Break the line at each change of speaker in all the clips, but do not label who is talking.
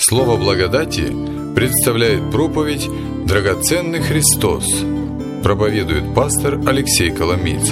Слово благодати представляет проповедь «Драгоценный Христос». Проповедует пастор Алексей Коломийцев.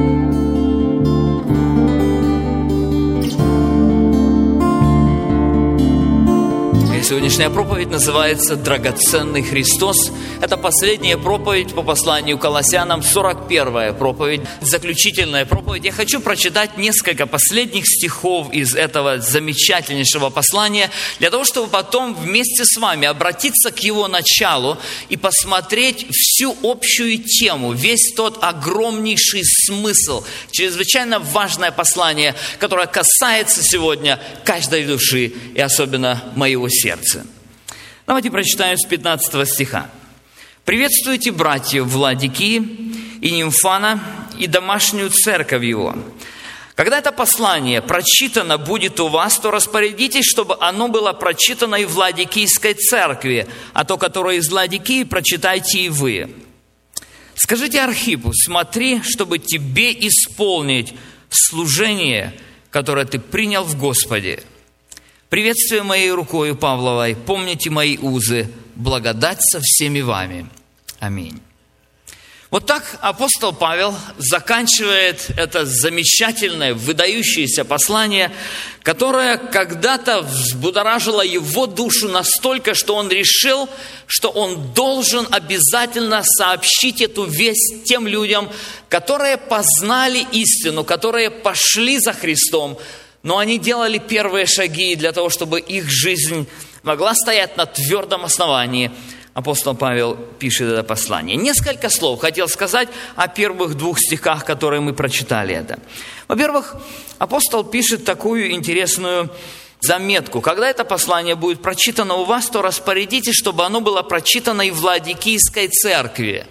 Сегодняшняя проповедь называется «Драгоценный Христос». Это последняя проповедь по посланию к Колоссянам, 41-я проповедь, заключительная проповедь. Я хочу прочитать несколько последних стихов из этого замечательнейшего послания, для того, чтобы потом вместе с вами обратиться к его началу и посмотреть всю общую тему, весь тот огромнейший смысл, чрезвычайно важное послание, которое касается сегодня каждой души и особенно моего сердца. Давайте прочитаем с 15 стиха. «Приветствуйте братьев в Ладикии и Нимфана и домашнюю церковь его. Когда это послание прочитано будет у вас, то распорядитесь, чтобы оно было прочитано и в Ладикийской церкви, а то, которое из Ладикии, прочитайте и вы. Скажите Архипу, смотри, чтобы тебе исполнить служение, которое ты принял в Господе. Приветствую моей рукою Павловой, помните мои узы, благодать со всеми вами. Аминь». Вот так апостол Павел заканчивает это замечательное, выдающееся послание, которое когда-то взбудоражило его душу настолько, что он решил, что он должен обязательно сообщить эту весть тем людям, которые познали истину, которые пошли за Христом, но они делали первые шаги для того, чтобы их жизнь могла стоять на твердом основании. Апостол Павел пишет это послание. Несколько слов хотел сказать о первых двух стихах, которые мы прочитали это. Во-первых, апостол пишет такую интересную заметку. Когда это послание будет прочитано у вас, то распорядитесь, чтобы оно было прочитано и в Ладикийской церкви.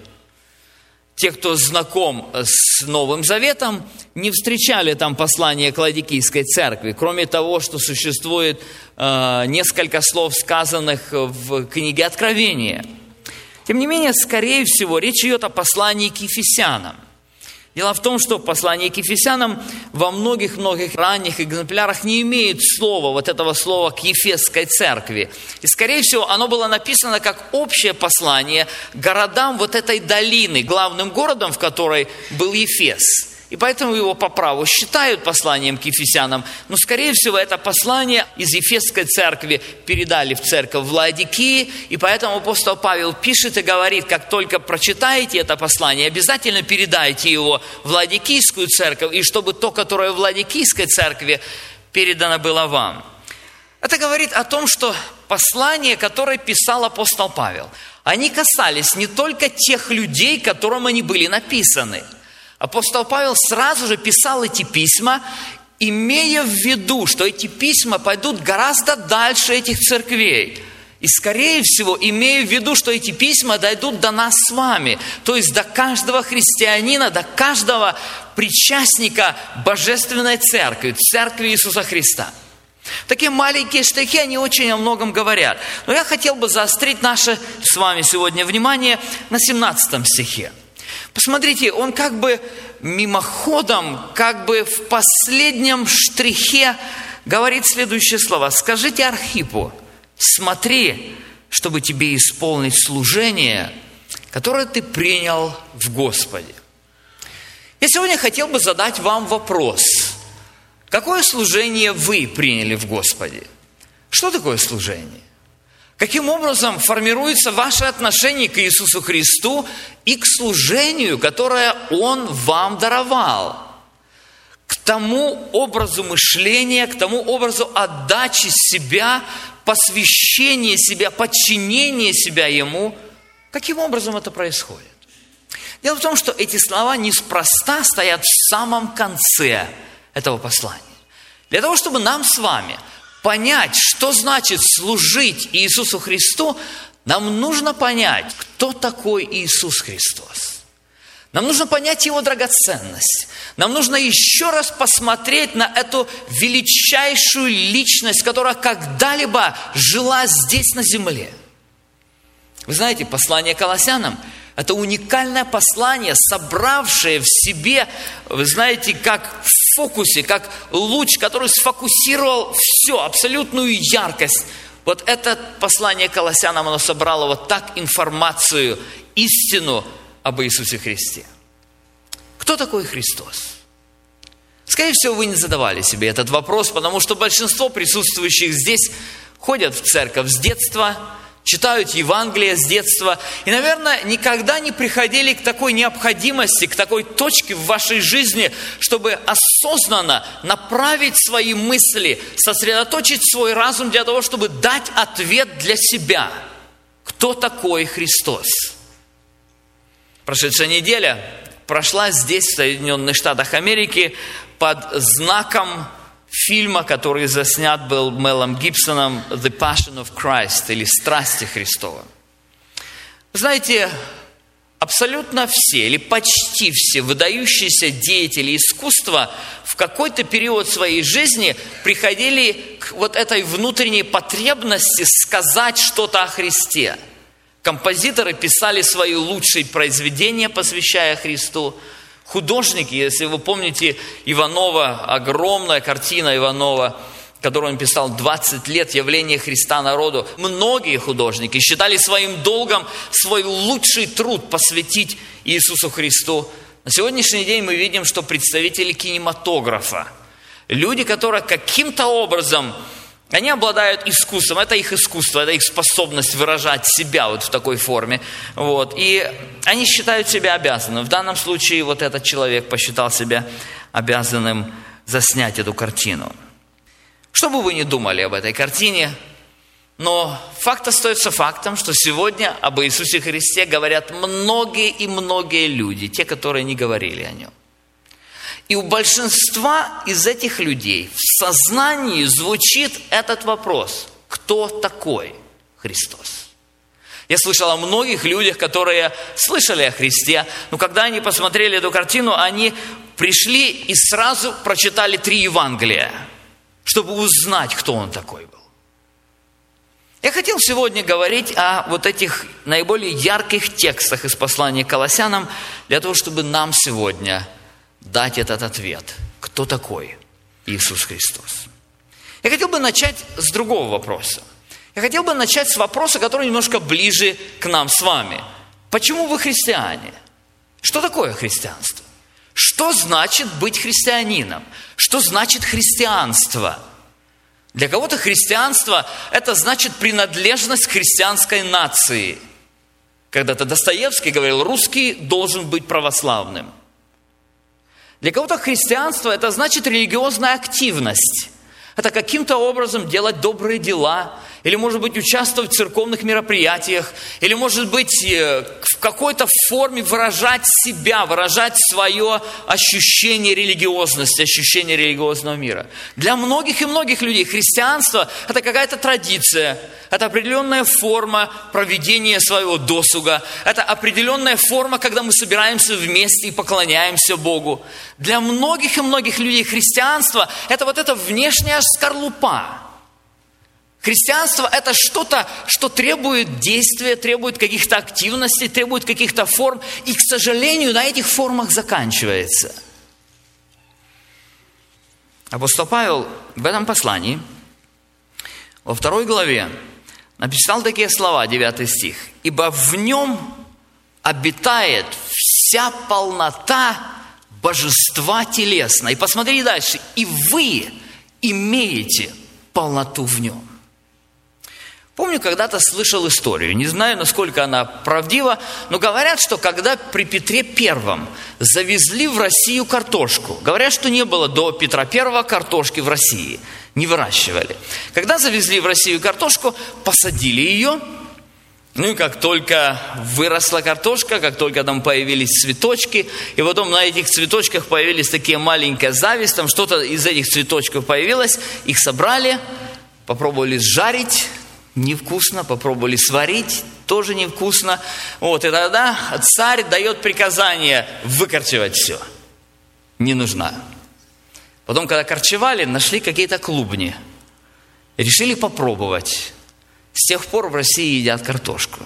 Те, кто знаком с Новым Заветом, не встречали там послание к Ладикийской церкви. Кроме того, что существует несколько слов, сказанных в книге Откровения. Тем не менее, скорее всего, речь идет о послании к Ефесянам. Дело в том, что послание к Ефесянам во многих-многих ранних экземплярах не имеет слова, вот этого слова к Ефесской церкви. И, скорее всего, оно было написано как общее послание городам вот этой долины, главным городом, в которой был Ефес. И поэтому его по праву считают посланием к Ефесянам. Но, скорее всего, это послание из Ефесской церкви передали в церковь в Ладикии. И поэтому апостол Павел пишет и говорит, как только прочитаете это послание, обязательно передайте его в Ладикийскую церковь, и чтобы то, которое в Ладикийской церкви, передано было вам. Это говорит о том, что послания, которые писал апостол Павел, они касались не только тех людей, которым они были написаны. Апостол Павел сразу же писал эти письма, имея в виду, что эти письма пойдут гораздо дальше этих церквей. И, скорее всего, имея в виду, что эти письма дойдут до нас с вами, то есть до каждого христианина, до каждого причастника Божественной Церкви, Церкви Иисуса Христа. Такие маленькие штрихи, они очень о многом говорят. Но я хотел бы заострить наше с вами сегодня внимание на 17 стихе. Посмотрите, он как бы мимоходом, как бы в последнем штрихе говорит следующие слова. «Скажите Архипу, смотри, чтобы тебе исполнить служение, которое ты принял в Господе». Я сегодня хотел бы задать вам вопрос. Какое служение вы приняли в Господе? Что такое служение? Каким образом формируется ваше отношение к Иисусу Христу и к служению, которое Он вам даровал? К тому образу мышления, к тому образу отдачи себя, посвящения себя, подчинения себя Ему. Каким образом это происходит? Дело в том, что эти слова неспроста стоят в самом конце этого послания. Для того, чтобы нам с вами понять, что значит служить Иисусу Христу, нам нужно понять, кто такой Иисус Христос. Нам нужно понять Его драгоценность. Нам нужно еще раз посмотреть на эту величайшую личность, которая когда-либо жила здесь на земле. Вы знаете, послание к Колоссянам – это уникальное послание, собравшее в себе, вы знаете, как в фокусе, как луч, который сфокусировал все, абсолютную яркость Вот это послание Колоссянам, оно собрало вот так информацию, истину об Иисусе Христе. Кто такой Христос? Скорее всего, вы не задавали себе этот вопрос, потому что большинство присутствующих здесь ходят в церковь с детства, читают Евангелие с детства и, наверное, никогда не приходили к такой необходимости, к такой точке в вашей жизни, чтобы осознанно направить свои мысли, сосредоточить свой разум для того, чтобы дать ответ для себя. Кто такой Христос? Прошедшая неделя прошла здесь, в Соединенных Штатах Америки, под знаком фильма, который заснят был Мелом Гибсоном, «The Passion of Christ», или «Страсти Христова». Вы знаете, абсолютно все, или почти все выдающиеся деятели искусства в какой-то период своей жизни приходили к вот этой внутренней потребности сказать что-то о Христе. Композиторы писали свои лучшие произведения, посвящая Христу. Художники, если вы помните Иванова, огромная картина Иванова, которую он писал 20 лет, «Явление Христа народу». Многие художники считали своим долгом свой лучший труд посвятить Иисусу Христу. На сегодняшний день мы видим, что представители кинематографа, люди, которые каким-то образом, они обладают искусством, это их искусство, это их способность выражать себя вот в такой форме. Вот. И они считают себя обязанным. В данном случае вот этот человек посчитал себя обязанным заснять эту картину. Что бы вы ни думали об этой картине, но факт остается фактом, что сегодня об Иисусе Христе говорят многие и многие люди, те, которые не говорили о Нем. И у большинства из этих людей в сознании звучит этот вопрос: кто такой Христос? Я слышал о многих людях, которые слышали о Христе, но когда они посмотрели эту картину, они пришли и сразу прочитали 3 Евангелия, чтобы узнать, кто Он такой был. Я хотел сегодня говорить о вот этих наиболее ярких текстах из послания к Колоссянам, для того, чтобы нам сегодня дать этот ответ. Кто такой Иисус Христос? Я хотел бы начать с другого вопроса. Я хотел бы начать с вопроса, который немножко ближе к нам с вами. Почему вы христиане? Что такое христианство? Что значит быть христианином? Что значит христианство? Для кого-то христианство – это значит принадлежность к христианской нации. Когда-то Достоевский говорил: русский должен быть православным. Для кого-то христианство – это значит религиозная активность. Это каким-то образом делать добрые дела, или, может быть, участвовать в церковных мероприятиях, или, может быть, в какой-то форме выражать себя, выражать свое ощущение религиозности, ощущение религиозного мира. Для многих и многих людей христианство – это какая-то традиция, это определенная форма проведения своего досуга, это определенная форма, когда мы собираемся вместе и поклоняемся Богу. Для многих и многих людей христианство – это вот эта внешняя скорлупа. Христианство – это что-то, что требует действия, требует каких-то активностей, требует каких-то форм. И, к сожалению, на этих формах заканчивается. Апостол Павел в этом послании, во 2 главе, написал такие слова, 9 стих. «Ибо в нем обитает вся полнота божества телесного». И посмотри дальше. «И вы имеете полноту в нем». Помню, когда-то слышал историю, не знаю, насколько она правдива, но говорят, что когда при Петре Первом завезли в Россию картошку, говорят, что не было до Петра Первого картошки в России, не выращивали. Когда завезли в Россию картошку, посадили ее, ну и как только выросла картошка, как только там появились цветочки, и потом на этих цветочках появились такие маленькие зависть, там что-то из этих цветочков появилось, их собрали, попробовали сжарить, невкусно, попробовали сварить, тоже невкусно. Вот, и тогда царь дает приказание выкорчевать все. Не нужна. Потом, когда корчевали, нашли какие-то клубни. Решили попробовать. С тех пор в России едят картошку.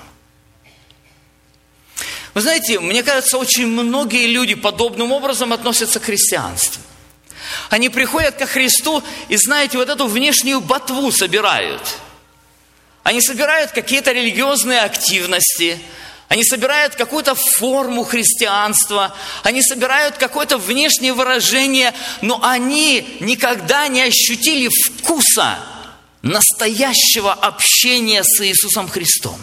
Вы знаете, мне кажется, очень многие люди подобным образом относятся к христианству. Они приходят ко Христу и, знаете, вот эту внешнюю ботву собирают. Они собирают какие-то религиозные активности, они собирают какую-то форму христианства, они собирают какое-то внешнее выражение, но они никогда не ощутили вкуса настоящего общения с Иисусом Христом.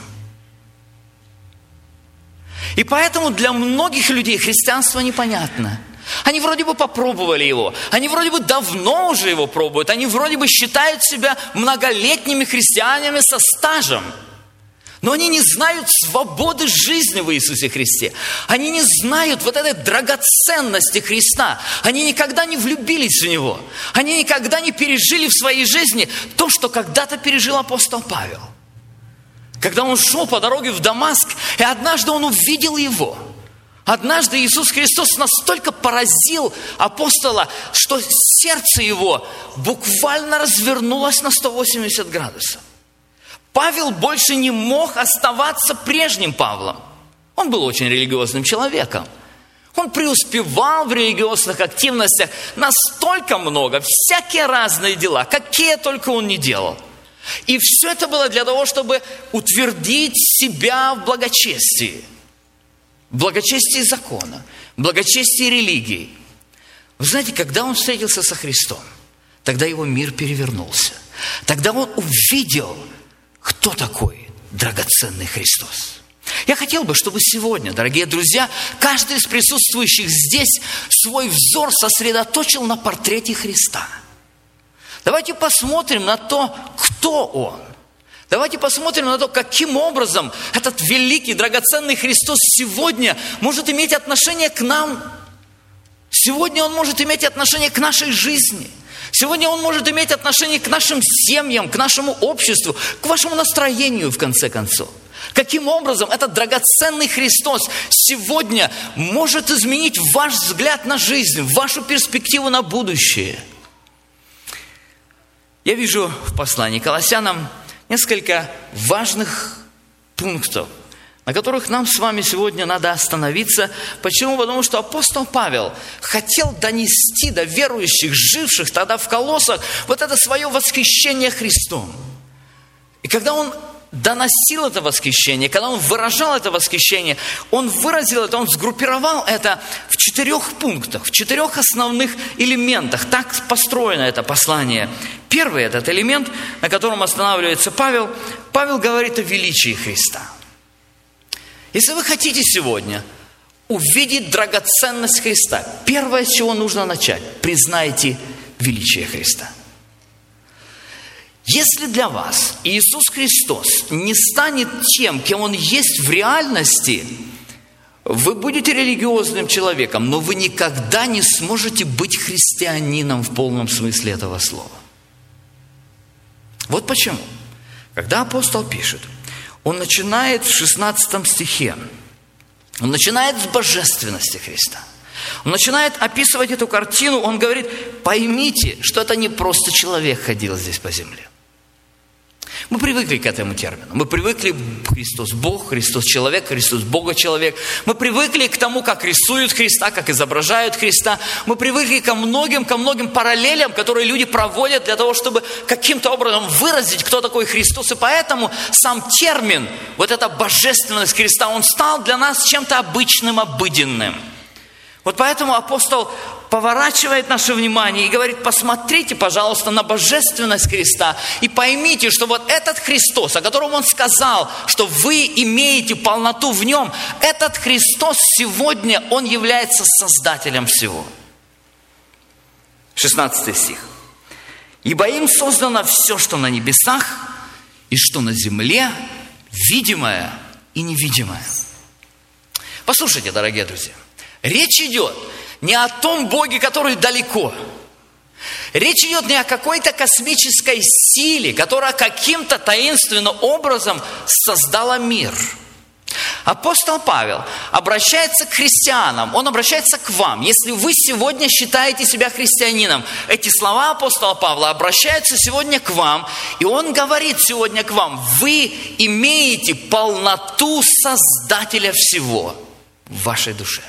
И поэтому для многих людей христианство непонятно. Они вроде бы попробовали его, они вроде бы давно уже его пробуют, они вроде бы считают себя многолетними христианами со стажем. Но они не знают свободы жизни в Иисусе Христе. Они не знают вот этой драгоценности Христа. Они никогда не влюбились в Него. Они никогда не пережили в своей жизни то, что когда-то пережил апостол Павел. Когда он шел по дороге в Дамаск, и однажды он увидел Его. Однажды Иисус Христос настолько поразил апостола, что сердце его буквально развернулось на 180 градусов. Павел больше не мог оставаться прежним Павлом. Он был очень религиозным человеком. Он преуспевал в религиозных активностях настолько много, всякие разные дела, какие только он не делал. И все это было для того, чтобы утвердить себя в благочестии. В благочестии закона, в благочестии религии. Вы знаете, когда он встретился со Христом, тогда его мир перевернулся. Тогда он увидел, кто такой драгоценный Христос. Я хотел бы, чтобы сегодня, дорогие друзья, каждый из присутствующих здесь свой взор сосредоточил на портрете Христа. Давайте посмотрим на то, кто Он. Давайте посмотрим на то, каким образом этот великий, драгоценный Христос сегодня может иметь отношение к нам. Сегодня Он может иметь отношение к нашей жизни. Сегодня Он может иметь отношение к нашим семьям, к нашему обществу, к вашему настроению, в конце концов. Каким образом этот драгоценный Христос сегодня может изменить ваш взгляд на жизнь, вашу перспективу на будущее. Я вижу в послании к Колоссянам несколько важных пунктов, на которых нам с вами сегодня надо остановиться. Почему? Потому что апостол Павел хотел донести до верующих, живших тогда в Колоссах, вот это свое восхищение Христом. И когда он доносил это восхищение, когда он выражал это восхищение, он выразил это, он сгруппировал это в 4 пунктах, в 4 основных элементах. Так построено это послание. Первый этот элемент, на котором останавливается Павел говорит о величии Христа. Если вы хотите сегодня увидеть драгоценность Христа, первое, с чего нужно начать, признайте величие Христа. Если для вас Иисус Христос не станет тем, кем Он есть в реальности, вы будете религиозным человеком, но вы никогда не сможете быть христианином в полном смысле этого слова. Вот почему. Когда апостол пишет, он начинает в 16 стихе, он начинает с божественности Христа. Он начинает описывать эту картину, он говорит, поймите, что это не просто человек ходил здесь по земле. Мы привыкли к этому термину. Мы привыкли Христос Бог, Христос человек, Христос Бога человек. Мы привыкли к тому, как рисуют Христа, как изображают Христа. Мы привыкли ко многим параллелям, которые люди проводят для того, чтобы каким-то образом выразить, кто такой Христос. И поэтому сам термин, вот эта божественность Христа, он стал для нас чем-то обычным, обыденным. Вот поэтому апостол поворачивает наше внимание и говорит, посмотрите, пожалуйста, на божественность Христа и поймите, что вот этот Христос, о котором Он сказал, что вы имеете полноту в Нем, этот Христос сегодня, Он является Создателем всего. 16 стих. «Ибо им создано все, что на небесах и что на земле, видимое и невидимое». Послушайте, дорогие друзья, речь идет не о том Боге, который далеко. Речь идет не о какой-то космической силе, которая каким-то таинственным образом создала мир. Апостол Павел обращается к христианам, он обращается к вам. Если вы сегодня считаете себя христианином, эти слова апостола Павла обращаются сегодня к вам, и он говорит сегодня к вам, вы имеете полноту Создателя всего в вашей душе.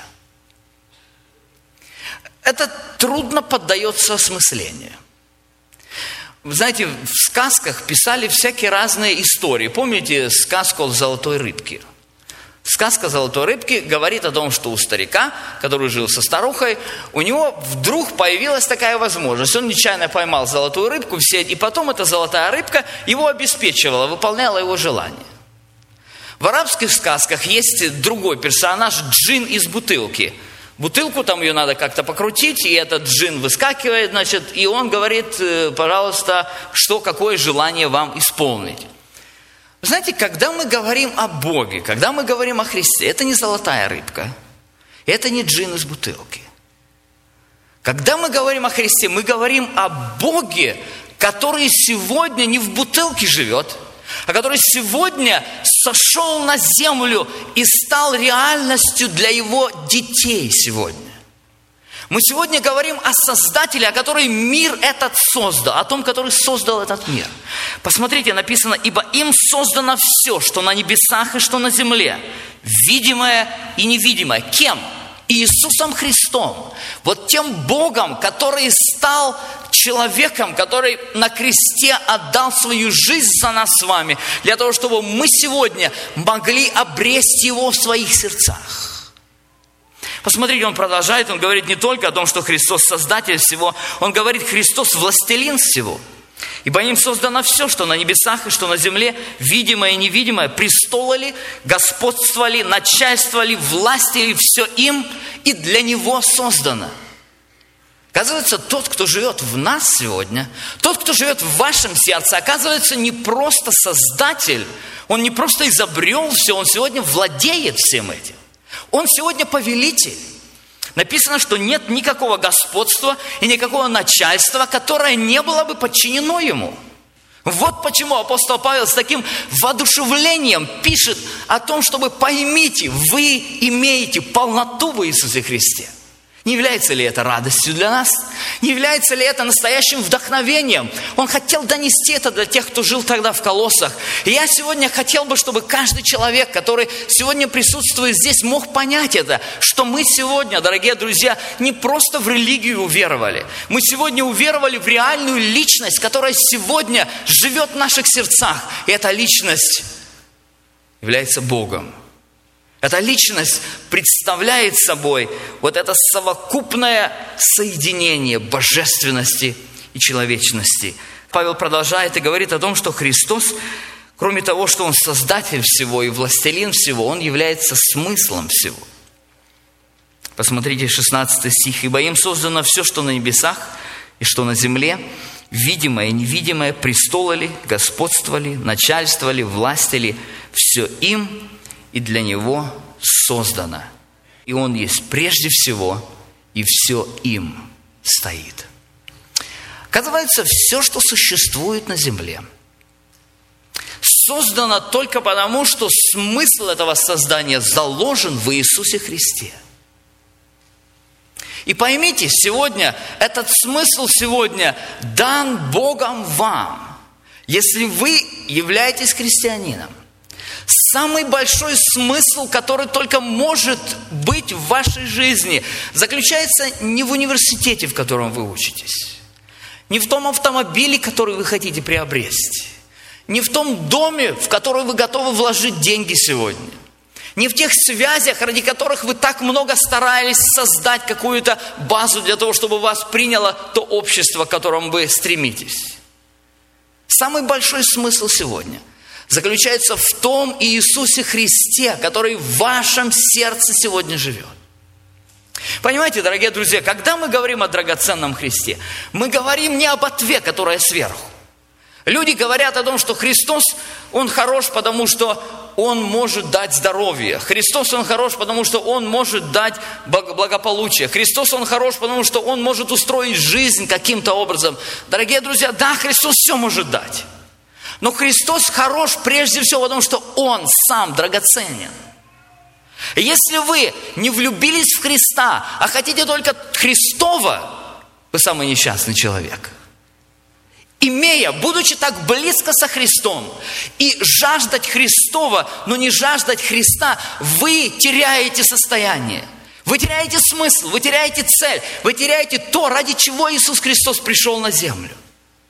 Это трудно поддается осмыслению. Вы знаете, в сказках писали всякие разные истории. Помните сказку о золотой рыбке? Сказка о золотой рыбке говорит о том, что у старика, который жил со старухой, у него вдруг появилась такая возможность. Он нечаянно поймал золотую рыбку в сеть, и потом эта золотая рыбка его обеспечивала, выполняла его желание. В арабских сказках есть другой персонаж, джин из бутылки. Бутылку там ее надо как-то покрутить, и этот джин выскакивает, значит, и он говорит: пожалуйста, какое желание вам исполнить. Вы знаете, когда мы говорим о Боге, когда мы говорим о Христе, это не золотая рыбка, это не джин из бутылки. Когда мы говорим о Христе, мы говорим о Боге, который сегодня не в бутылке живет, а который сегодня сошел на землю и стал реальностью для его детей сегодня. Мы сегодня говорим о Создателе, о котором мир этот создал, о том, который создал этот мир. Посмотрите, написано: «Ибо им создано все, что на небесах и что на земле, видимое и невидимое». Кем? Иисусом Христом. Вот тем Богом, который стал человеком, который на кресте отдал свою жизнь за нас с вами, для того, чтобы мы сегодня могли обрести Его в своих сердцах. Посмотрите, он продолжает, он говорит не только о том, что Христос Создатель всего, он говорит: Христос Властелин всего. «Ибо им создано все, что на небесах и что на земле, видимое и невидимое, престолы ли, господство ли, начальство ли, власти ли, все им и для Него создано». Оказывается, тот, кто живет в нас сегодня, тот, кто живет в вашем сердце, оказывается, не просто Создатель, он не просто изобрел все, он сегодня владеет всем этим. Он сегодня повелитель. Написано, что нет никакого господства и никакого начальства, которое не было бы подчинено Ему. Вот почему апостол Павел с таким воодушевлением пишет о том, чтобы поймите, вы имеете полноту в Иисусе Христе. Не является ли это радостью для нас? Не является ли это настоящим вдохновением? Он хотел донести это для тех, кто жил тогда в Колоссах. И я сегодня хотел бы, чтобы каждый человек, который сегодня присутствует здесь, мог понять это, что мы сегодня, дорогие друзья, не просто в религию уверовали. Мы сегодня уверовали в реальную личность, которая сегодня живет в наших сердцах. И эта личность является Богом. Эта личность представляет собой вот это совокупное соединение божественности и человечности. Павел продолжает и говорит о том, что Христос, кроме того, что Он Создатель всего и Властелин всего, Он является смыслом всего. Посмотрите 16 стих. «Ибо им создано все, что на небесах и что на земле, видимое и невидимое, престолы ли, господство ли, начальство ли, власти ли, все им и для Него создано. И Он есть прежде всего, и все им стоит». Оказывается, все, что существует на земле, создано только потому, что смысл этого создания заложен в Иисусе Христе. И поймите, сегодня, этот смысл сегодня дан Богом вам, если вы являетесь христианином. Самый большой смысл, который только может быть в вашей жизни, заключается не в университете, в котором вы учитесь, не в том автомобиле, который вы хотите приобрести, не в том доме, в который вы готовы вложить деньги сегодня, не в тех связях, ради которых вы так много старались создать какую-то базу для того, чтобы вас приняло то общество, к которому вы стремитесь. Самый большой смысл сегодня заключается в том Иисусе Христе, который в вашем сердце сегодня живет. Понимаете, дорогие друзья, когда мы говорим о драгоценном Христе, мы говорим не об отве, которая сверху. Люди говорят о том, что Христос, Он хорош, потому что Он может дать здоровье. Христос, Он хорош, потому что Он может дать благополучие. Христос, Он хорош, потому что Он может устроить жизнь каким-то образом. Дорогие друзья, да, Христос все может дать. Но Христос хорош прежде всего потому, что Он сам драгоценен. Если вы не влюбились в Христа, а хотите только Христова, вы самый несчастный человек. Будучи так близко со Христом и жаждать Христова, но не жаждать Христа, вы теряете состояние. Вы теряете смысл, вы теряете цель, вы теряете то, ради чего Иисус Христос пришел на землю.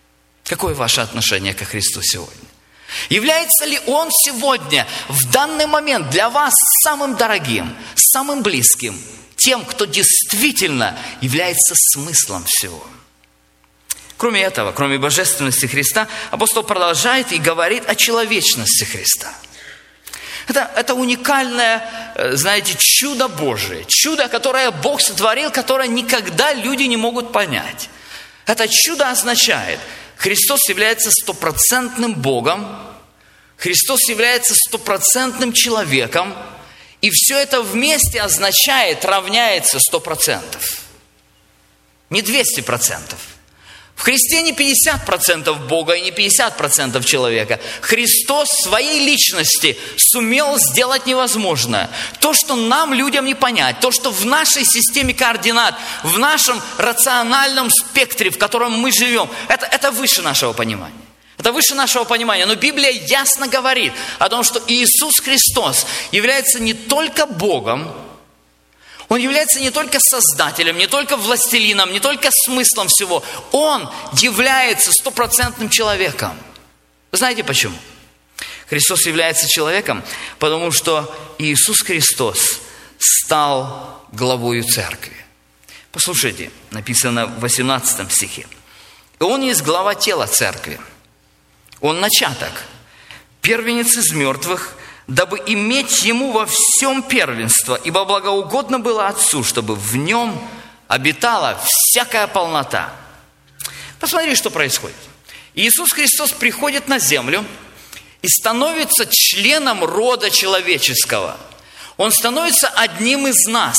Какое ваше отношение ко Христу сегодня? Является ли Он сегодня, в данный момент, для вас самым дорогим, самым близким, тем, кто действительно является смыслом всего? Кроме этого, кроме божественности Христа, апостол продолжает и говорит о человечности Христа. Это уникальное, знаете, чудо Божие. Чудо, которое Бог сотворил, которое никогда люди не могут понять. Это чудо означает, Христос является стопроцентным Богом, Христос является стопроцентным человеком, и все это вместе означает, равняется 100%. Не 200%. В Христе не 50% Бога и не 50% человека. Христос в своей личности сумел сделать невозможное. То, что нам, людям, не понять, то, что в нашей системе координат, в нашем рациональном спектре, в котором мы живем, это выше нашего понимания. Это выше нашего понимания. Но Библия ясно говорит о том, что Иисус Христос является не только Богом, Он является не только Создателем, не только властелином, не только смыслом всего. Он является стопроцентным человеком. Вы знаете почему? Христос является человеком, потому что Иисус Христос стал главою церкви. Послушайте, написано в 18 стихе. И Он есть глава тела церкви. Он начаток, первенец из мертвых, дабы иметь Ему во всем первенство, ибо благоугодно было Отцу, чтобы в Нем обитала всякая полнота. Посмотри, что происходит. Иисус Христос приходит на землю и становится членом рода человеческого. Он становится одним из нас.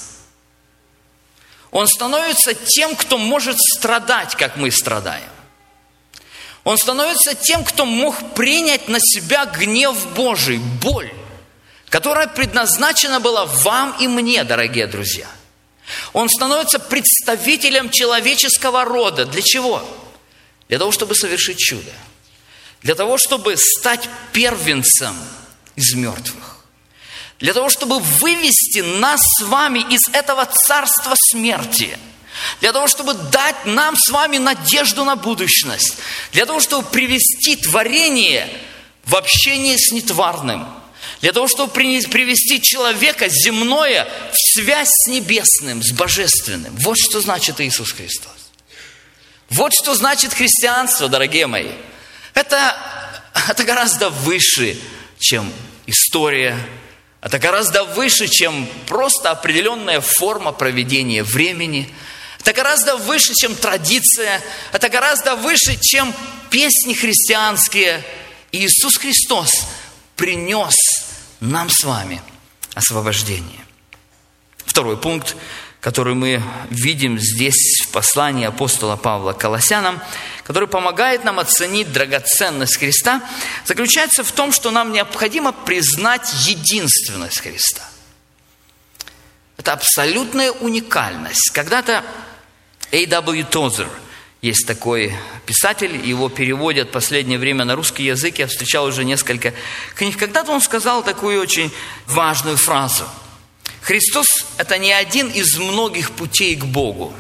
Он становится тем, кто может страдать, как мы страдаем. Он становится тем, кто мог принять на себя гнев Божий, боль, которая предназначена была вам и мне, дорогие друзья. Он становится представителем человеческого рода. Для чего? Для того, чтобы совершить чудо. Для того, чтобы стать первенцем из мертвых. Для того, чтобы вывести нас с вами из этого царства смерти. Для того, чтобы дать нам с вами надежду на будущность. Для того, чтобы привести творение в общение с нетварным. Для того, чтобы привести человека земное в связь с небесным, с божественным. Вот что значит Иисус Христос. Вот что значит христианство, дорогие мои. Это гораздо выше, чем история. Это гораздо выше, чем просто определенная форма проведения времени. Это гораздо выше, чем традиция. Это гораздо выше, чем песни христианские. Иисус Христос принес нам с вами освобождение. Второй пункт, который мы видим здесь в послании апостола Павла к Колоссянам, который помогает нам оценить драгоценность Христа, заключается в том, что нам необходимо признать единственность Христа. Это абсолютная уникальность. Когда-то A.W. Tozer, есть такой писатель, его переводят в последнее время на русский язык, я встречал уже несколько книг. Когда-то он сказал такую очень важную фразу. Христос – это не один из многих путей к Богу.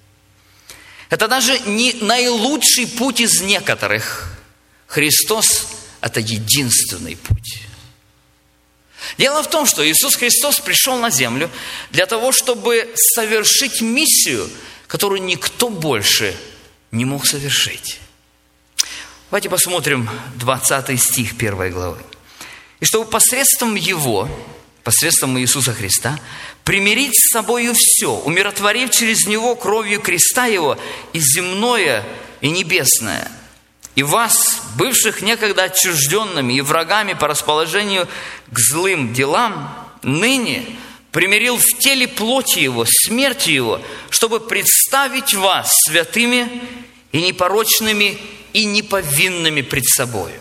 Это даже не наилучший путь из некоторых. Христос – это единственный путь. Дело в том, что Иисус Христос пришел на землю для того, чтобы совершить миссию, которую никто больше не мог совершить. Давайте посмотрим 20 стих 1 главы. «И чтобы посредством Его, посредством Иисуса Христа, примирить с собою все, умиротворив через Него кровью креста Его и земное, и небесное, и вас, бывших некогда отчужденными и врагами по расположению к злым делам, ныне примирил в теле плоти Его, смерти Его, чтобы представить вас святыми и непорочными и неповинными пред собою».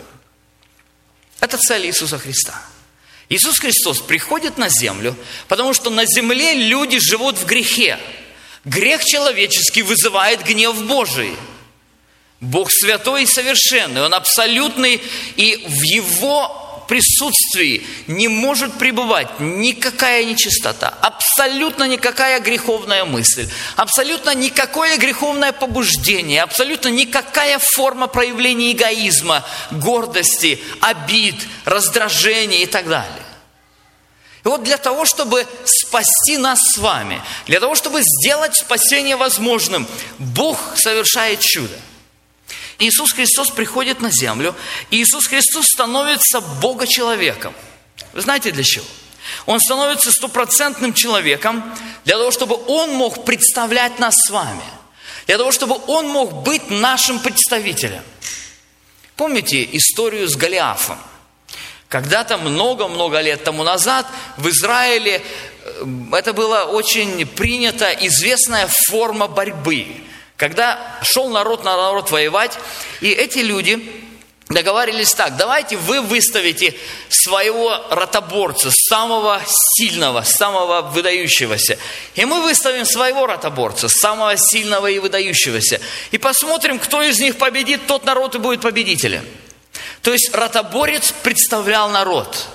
Это цель Иисуса Христа. Иисус Христос приходит на землю, потому что на земле люди живут в грехе. Грех человеческий вызывает гнев Божий. Бог святой и совершенный, Он абсолютный, и в Его присутствии не может пребывать никакая нечистота, абсолютно никакая греховная мысль, абсолютно никакое греховное побуждение, абсолютно никакая форма проявления эгоизма, гордости, обид, раздражения и так далее. И вот для того, чтобы спасти нас с вами, для того, чтобы сделать спасение возможным, Бог совершает чудо. Иисус Христос приходит на землю, и Иисус Христос становится Бога-человеком. Вы знаете для чего? Он становится стопроцентным человеком для того, чтобы Он мог представлять нас с вами, для того, чтобы Он мог быть нашим представителем. Помните историю с Голиафом? Когда-то много-много лет тому назад в Израиле это была очень принята известная форма борьбы. Когда шел народ на народ воевать, и эти люди договаривались так: давайте вы выставите своего ротоборца, самого сильного, самого выдающегося. И мы выставим своего ротоборца, самого сильного и выдающегося. И посмотрим, кто из них победит, тот народ и будет победителем. То есть ротоборец представлял народ.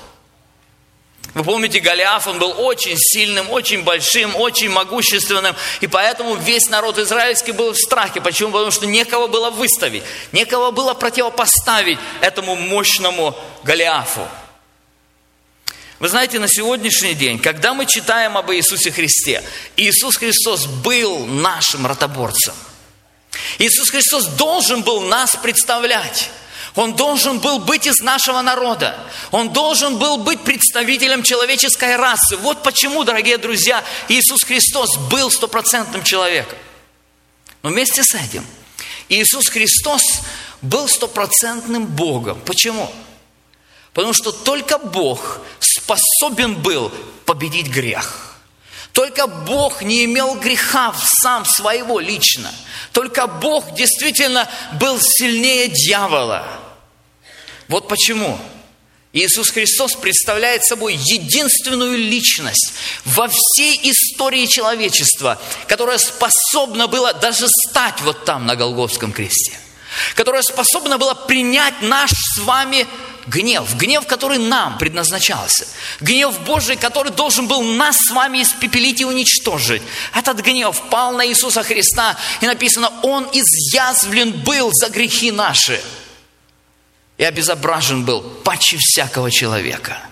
Вы помните, Голиаф, он был очень сильным, очень большим, очень могущественным. И поэтому весь народ израильский был в страхе. Почему? Потому что некого было выставить, некого было противопоставить этому мощному Голиафу. Вы знаете, на сегодняшний день, когда мы читаем об Иисусе Христе, Иисус Христос был нашим ротоборцем. Иисус Христос должен был нас представлять. Он должен был быть из нашего народа. Он должен был быть представителем человеческой расы. Вот почему, дорогие друзья, Иисус Христос был стопроцентным человеком. Но вместе с этим Иисус Христос был стопроцентным Богом. Почему? Потому что только Бог способен был победить грех. Только Бог не имел греха сам своего лично. Только Бог действительно был сильнее дьявола. Вот почему Иисус Христос представляет собой единственную личность во всей истории человечества, которая способна была даже стать вот там на Голгофском кресте, которая способна была принять наш с вами гнев, который нам предназначался, гнев Божий, который должен был нас с вами испепелить и уничтожить. Этот гнев пал на Иисуса Христа, и написано: Он изъязвлен был за грехи наши и обезображен был паче всякого человека.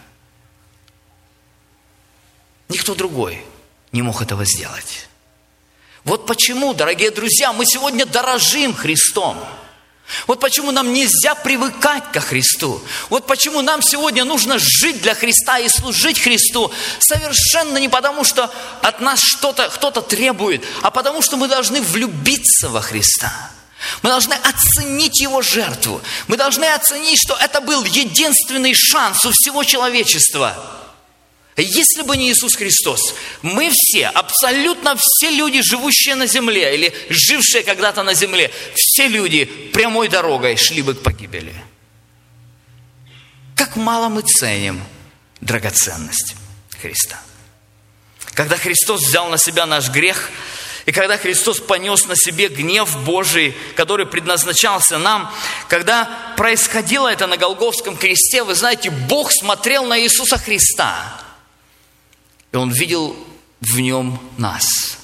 Никто другой не мог этого сделать. Вот почему, дорогие друзья, мы сегодня дорожим Христом. Вот почему нам нельзя привыкать ко Христу. Вот почему нам сегодня нужно жить для Христа и служить Христу. Совершенно не потому, что от нас кто-то требует, а потому, что мы должны влюбиться во Христа. Мы должны оценить Его жертву. Мы должны оценить, что это был единственный шанс у всего человечества. Если бы не Иисус Христос, мы все, абсолютно все люди, живущие на земле или жившие когда-то на земле, все люди прямой дорогой шли бы к погибели. Как мало мы ценим драгоценность Христа. Когда Христос взял на себя наш грех, и когда Христос понес на себе гнев Божий, который предназначался нам, когда происходило это на Голгофском кресте, вы знаете, Бог смотрел на Иисуса Христа, и Он видел в Нем нас.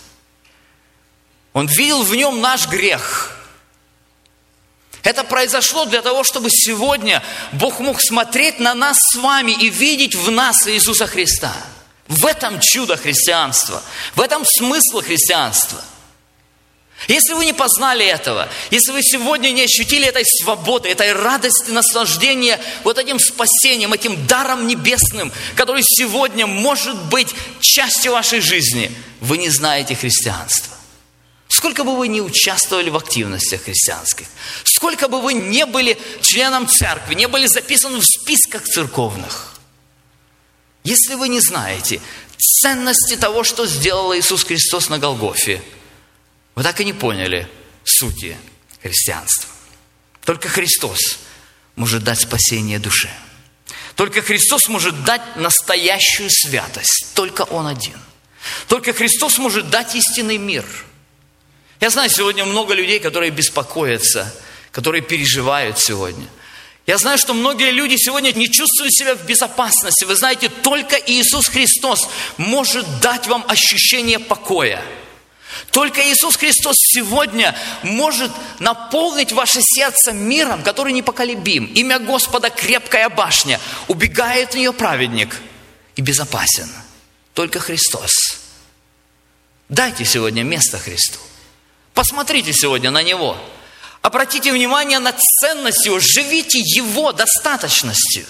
Он видел в Нем наш грех. Это произошло для того, чтобы сегодня Бог мог смотреть на нас с вами и видеть в нас Иисуса Христа. В этом чудо христианства, в этом смысл христианства. Если вы не познали этого, если вы сегодня не ощутили этой свободы, этой радости, наслаждения вот этим спасением, этим даром небесным, который сегодня может быть частью вашей жизни, вы не знаете христианства. Сколько бы вы ни участвовали в активностях христианских, сколько бы вы не были членом церкви, не были записаны в списках церковных, если вы не знаете ценности того, что сделал Иисус Христос на Голгофе, вы так и не поняли сути христианства. Только Христос может дать спасение душе. Только Христос может дать настоящую святость. Только Он один. Только Христос может дать истинный мир. Я знаю, сегодня много людей, которые беспокоятся, которые переживают сегодня. Я знаю, что многие люди сегодня не чувствуют себя в безопасности. Вы знаете, только Иисус Христос может дать вам ощущение покоя. Только Иисус Христос сегодня может наполнить ваше сердце миром, который непоколебим. Имя Господа — крепкая башня. Убегает в нее праведник и безопасен. Только Христос. Дайте сегодня место Христу. Посмотрите сегодня на Него. Обратите внимание на ценность Его. Живите Его достаточностью.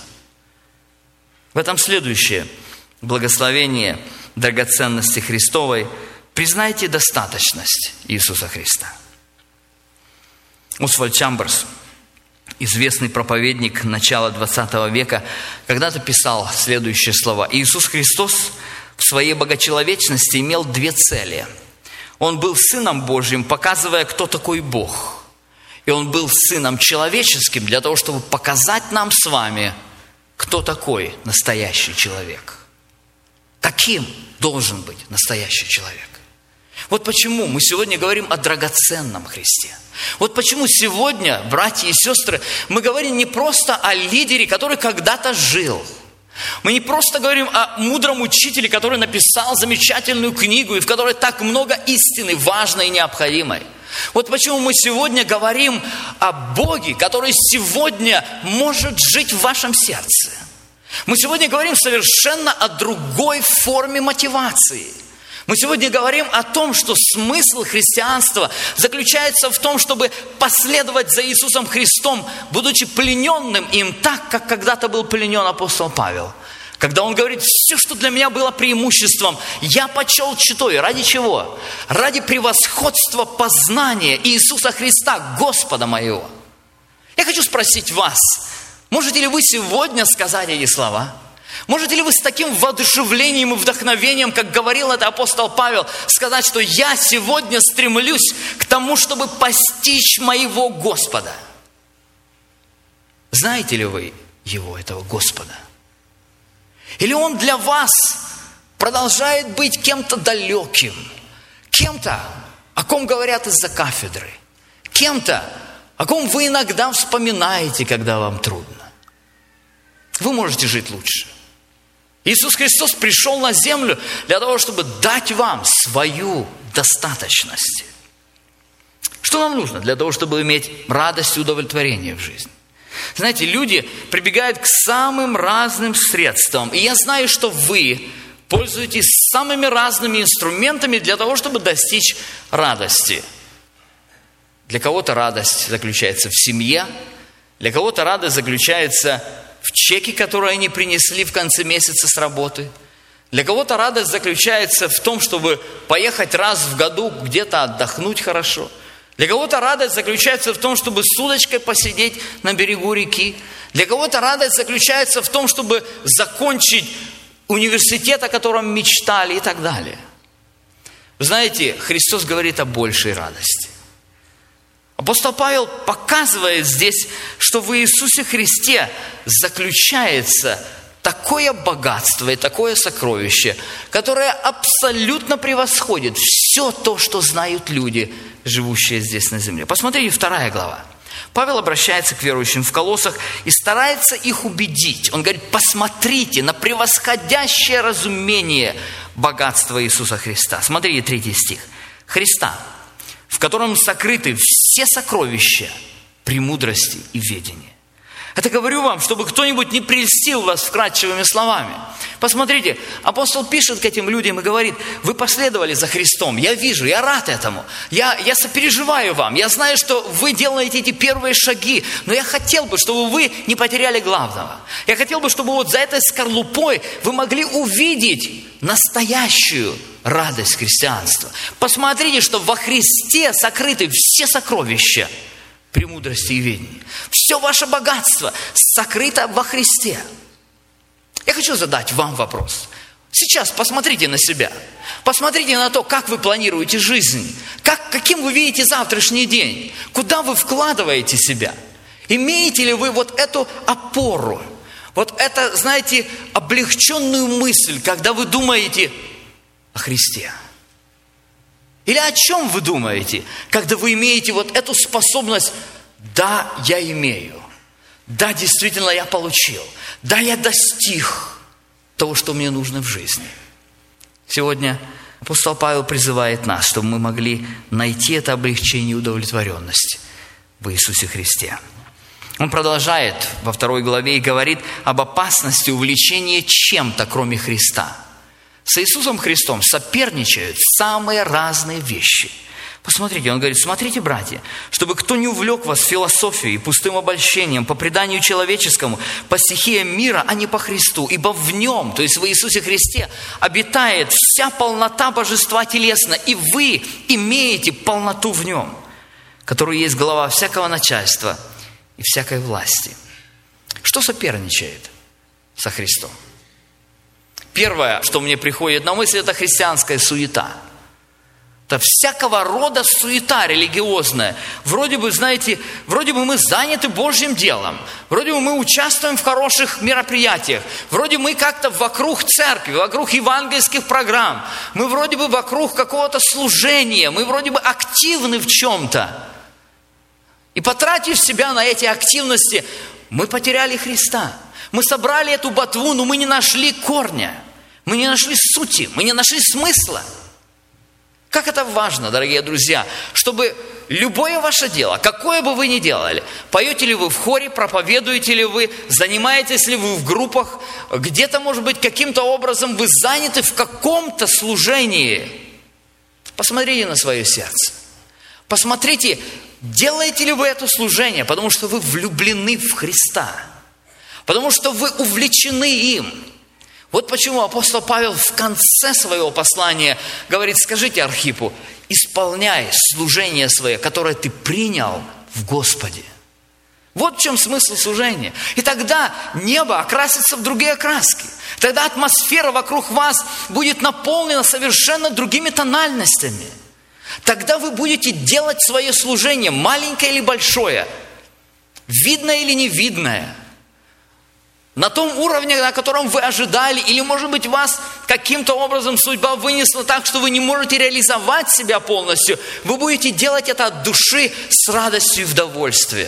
В этом следующее благословение драгоценности Христовой. Признайте достаточность Иисуса Христа. Освальд Чамберс, известный проповедник начала 20 века, когда-то писал следующие слова. Иисус Христос в своей богочеловечности имел две цели. Он был Сыном Божьим, показывая, кто такой Бог. И Он был Сыном человеческим для того, чтобы показать нам с вами, кто такой настоящий человек. Каким должен быть настоящий человек. Вот почему мы сегодня говорим о драгоценном Христе. Вот почему сегодня, братья и сестры, мы говорим не просто о лидере, который когда-то жил. Мы не просто говорим о мудром учителе, который написал замечательную книгу, и в которой так много истины важной и необходимой. Вот почему мы сегодня говорим о Боге, который сегодня может жить в вашем сердце. Мы сегодня говорим совершенно о другой форме мотивации. Мы сегодня говорим о том, что смысл христианства заключается в том, чтобы последовать за Иисусом Христом, будучи плененным им так, как когда-то был пленен апостол Павел. Когда он говорит, все, что для меня было преимуществом, я почел читой. Ради чего? Ради превосходства познания Иисуса Христа, Господа моего. Я хочу спросить вас, можете ли вы сегодня сказать эти слова? Можете ли вы с таким воодушевлением и вдохновением, как говорил это апостол Павел, сказать, что я сегодня стремлюсь к тому, чтобы постичь моего Господа? Знаете ли вы Его, этого Господа? Или Он для вас продолжает быть кем-то далеким, кем-то, о ком говорят из-за кафедры, кем-то, о ком вы иногда вспоминаете, когда вам трудно? Вы можете жить лучше. Иисус Христос пришел на землю для того, чтобы дать вам свою достаточность. Что нам нужно для того, чтобы иметь радость и удовлетворение в жизни? Знаете, люди прибегают к самым разным средствам. И я знаю, что вы пользуетесь самыми разными инструментами для того, чтобы достичь радости. Для кого-то радость заключается в семье, для кого-то радость заключается в чеке, который они принесли в конце месяца с работы. Для кого-то радость заключается в том, чтобы поехать раз в году где-то отдохнуть хорошо. Для кого-то радость заключается в том, чтобы с удочкой посидеть на берегу реки. Для кого-то радость заключается в том, чтобы закончить университет, о котором мечтали и так далее. Вы знаете, Христос говорит о большей радости. Апостол Павел показывает здесь, что в Иисусе Христе заключается такое богатство и такое сокровище, которое абсолютно превосходит все то, что знают люди, живущие здесь на земле. Посмотрите, 2 глава. Павел обращается к верующим в Колоссах и старается их убедить. Он говорит, посмотрите на превосходящее разумение богатства Иисуса Христа. Смотрите, 3 стих. Христа, в котором сокрыты все сокровища премудрости и ведения. Это говорю вам, чтобы кто-нибудь не прельстил вас вкратчивыми словами. Посмотрите, апостол пишет к этим людям и говорит, вы последовали за Христом, я вижу, я рад этому, я сопереживаю вам, я знаю, что вы делаете эти первые шаги, но я хотел бы, чтобы вы не потеряли главного. Я хотел бы, чтобы вот за этой скорлупой вы могли увидеть настоящую радость христианства. Посмотрите, что во Христе сокрыты все сокровища премудрости и ведения. Все ваше богатство сокрыто во Христе. Я хочу задать вам вопрос. Сейчас посмотрите на себя. Посмотрите на то, как вы планируете жизнь. Каким вы видите завтрашний день. Куда вы вкладываете себя. Имеете ли вы вот эту опору. Вот это, знаете, облегченную мысль, когда вы думаете о Христе. Или о чем вы думаете, когда вы имеете вот эту способность, да, я имею. Да, действительно, я получил. Да, я достиг того, что мне нужно в жизни. Сегодня апостол Павел призывает нас, чтобы мы могли найти это облегчение и удовлетворенность в Иисусе Христе. Он продолжает во 2 главе и говорит об опасности увлечения чем-то, кроме Христа. С Иисусом Христом соперничают самые разные вещи. Посмотрите, он говорит: смотрите, братья, чтобы кто не увлек вас философией, пустым обольщением, по преданию человеческому, по стихиям мира, а не по Христу. Ибо в нем, то есть в Иисусе Христе, обитает вся полнота божества телесно, и вы имеете полноту в нем, который есть глава всякого начальства и всякой власти. Что соперничает со Христом? Первое, что мне приходит на мысль, это христианская суета. Это всякого рода суета религиозная. Вроде бы, знаете, вроде бы мы заняты Божьим делом. Вроде бы мы участвуем в хороших мероприятиях. Вроде мы как-то вокруг церкви, вокруг евангельских программ. Мы вроде бы вокруг какого-то служения. Мы вроде бы активны в чем-то. И потратив себя на эти активности, мы потеряли Христа. Мы собрали эту ботву, но мы не нашли корня. Мы не нашли сути, мы не нашли смысла. Как это важно, дорогие друзья, чтобы любое ваше дело, какое бы вы ни делали, поете ли вы в хоре, проповедуете ли вы, занимаетесь ли вы в группах, где-то, может быть, каким-то образом вы заняты в каком-то служении. Посмотрите на свое сердце. Посмотрите, делаете ли вы это служение, потому что вы влюблены в Христа, потому что вы увлечены им. Вот почему апостол Павел в конце своего послания говорит: скажите Архипу, исполняй служение свое, которое ты принял в Господе. Вот в чем смысл служения. И тогда небо окрасится в другие окраски. Тогда атмосфера вокруг вас будет наполнена совершенно другими тональностями. Тогда вы будете делать свое служение, маленькое или большое, видное или невидное, на том уровне, на котором вы ожидали, или, может быть, вас каким-то образом судьба вынесла так, что вы не можете реализовать себя полностью. Вы будете делать это от души с радостью и в довольстве.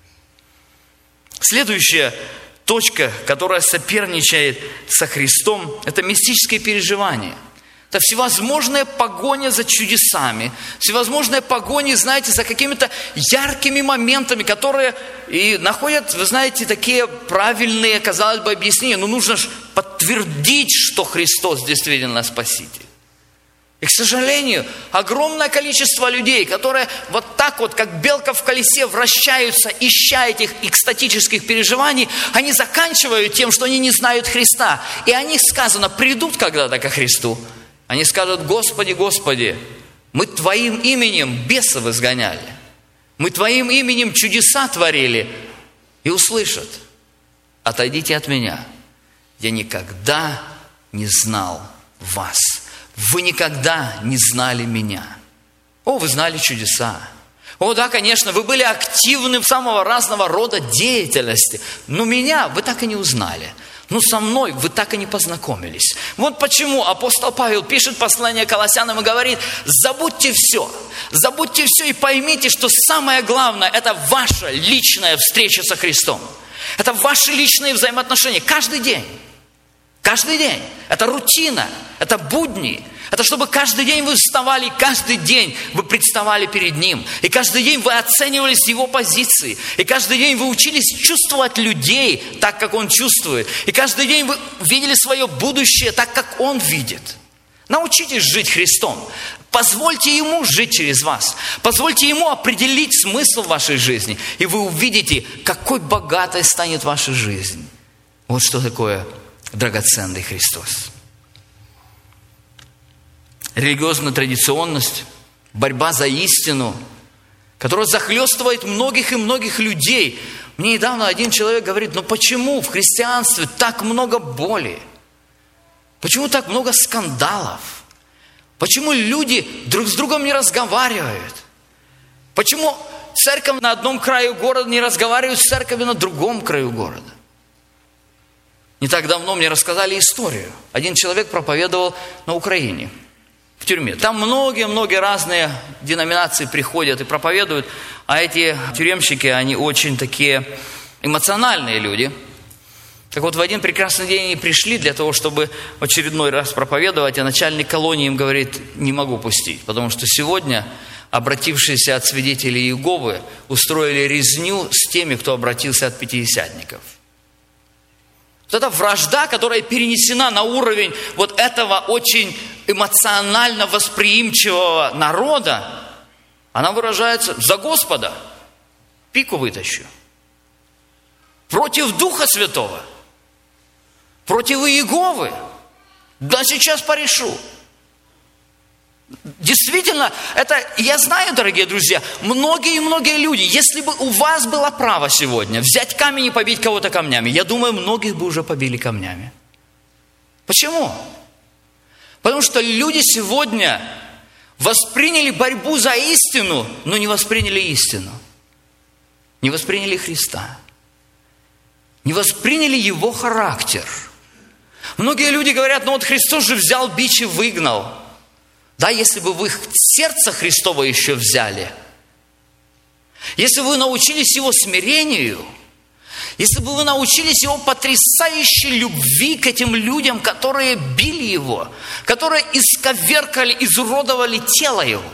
Следующая точка, которая соперничает со Христом, это мистическое переживание. Это всевозможная погоня за чудесами, всевозможная погоня, знаете, за какими-то яркими моментами, которые и находят, вы знаете, такие правильные, казалось бы, объяснения. Но нужно же подтвердить, что Христос действительно Спаситель. И, к сожалению, огромное количество людей, которые вот так вот, как белка в колесе, вращаются, ища этих экстатических переживаний, они заканчивают тем, что они не знают Христа. И о них сказано: придут когда-то ко Христу. Они скажут: Господи, Господи, мы Твоим именем бесов изгоняли, мы Твоим именем чудеса творили. И услышат: отойдите от меня, я никогда не знал вас, вы никогда не знали меня. О, вы знали чудеса. О, да, конечно, вы были активны в самого разного рода деятельности, но меня вы так и не узнали. Но со мной вы так и не познакомились. Вот почему апостол Павел пишет послание Колоссянам и говорит: забудьте все и поймите, что самое главное – это ваша личная встреча со Христом. Это ваши личные взаимоотношения каждый день. Каждый день. Это рутина, это будни. Это чтобы каждый день вы вставали, каждый день вы представали перед Ним. И каждый день вы оценивались с Его позиции. И каждый день вы учились чувствовать людей так, как Он чувствует. И каждый день вы видели свое будущее так, как Он видит. Научитесь жить Христом. Позвольте Ему жить через вас. Позвольте Ему определить смысл вашей жизни. И вы увидите, какой богатой станет ваша жизнь. Вот что такое драгоценный Христос. Религиозная традиционность, борьба за истину, которая захлестывает многих и многих людей. Мне недавно один человек говорит: ну почему в христианстве так много боли? Почему так много скандалов? Почему люди друг с другом не разговаривают? Почему церковь на одном краю города не разговаривает с церковью на другом краю города? Не так давно мне рассказали историю. Один человек проповедовал на Украине, в тюрьме. Там многие разные деноминации приходят и проповедуют, а эти тюремщики, они очень такие эмоциональные люди. Так вот, в один прекрасный день они пришли для того, чтобы в очередной раз проповедовать, а начальник колонии им говорит: не могу пустить, потому что сегодня обратившиеся от свидетелей Иеговы устроили резню с теми, кто обратился от пятидесятников. Вот эта вражда, которая перенесена на уровень вот этого очень эмоционально восприимчивого народа, она выражается: за Господа пику вытащу. Против Духа Святого, против Иеговы, да сейчас порешу. Действительно, это, я знаю, дорогие друзья, многие люди, если бы у вас было право сегодня взять камень и побить кого-то камнями, я думаю, многих бы уже побили камнями. Почему? Потому что люди сегодня восприняли борьбу за истину, но не восприняли истину. Не восприняли Христа. Не восприняли Его характер. Многие люди говорят: ну вот Христос же взял бич и выгнал. Да, если бы вы сердце Христово еще взяли, если бы вы научились Его смирению, если бы вы научились Его потрясающей любви к этим людям, которые били Его, которые исковеркали, изуродовали тело Его.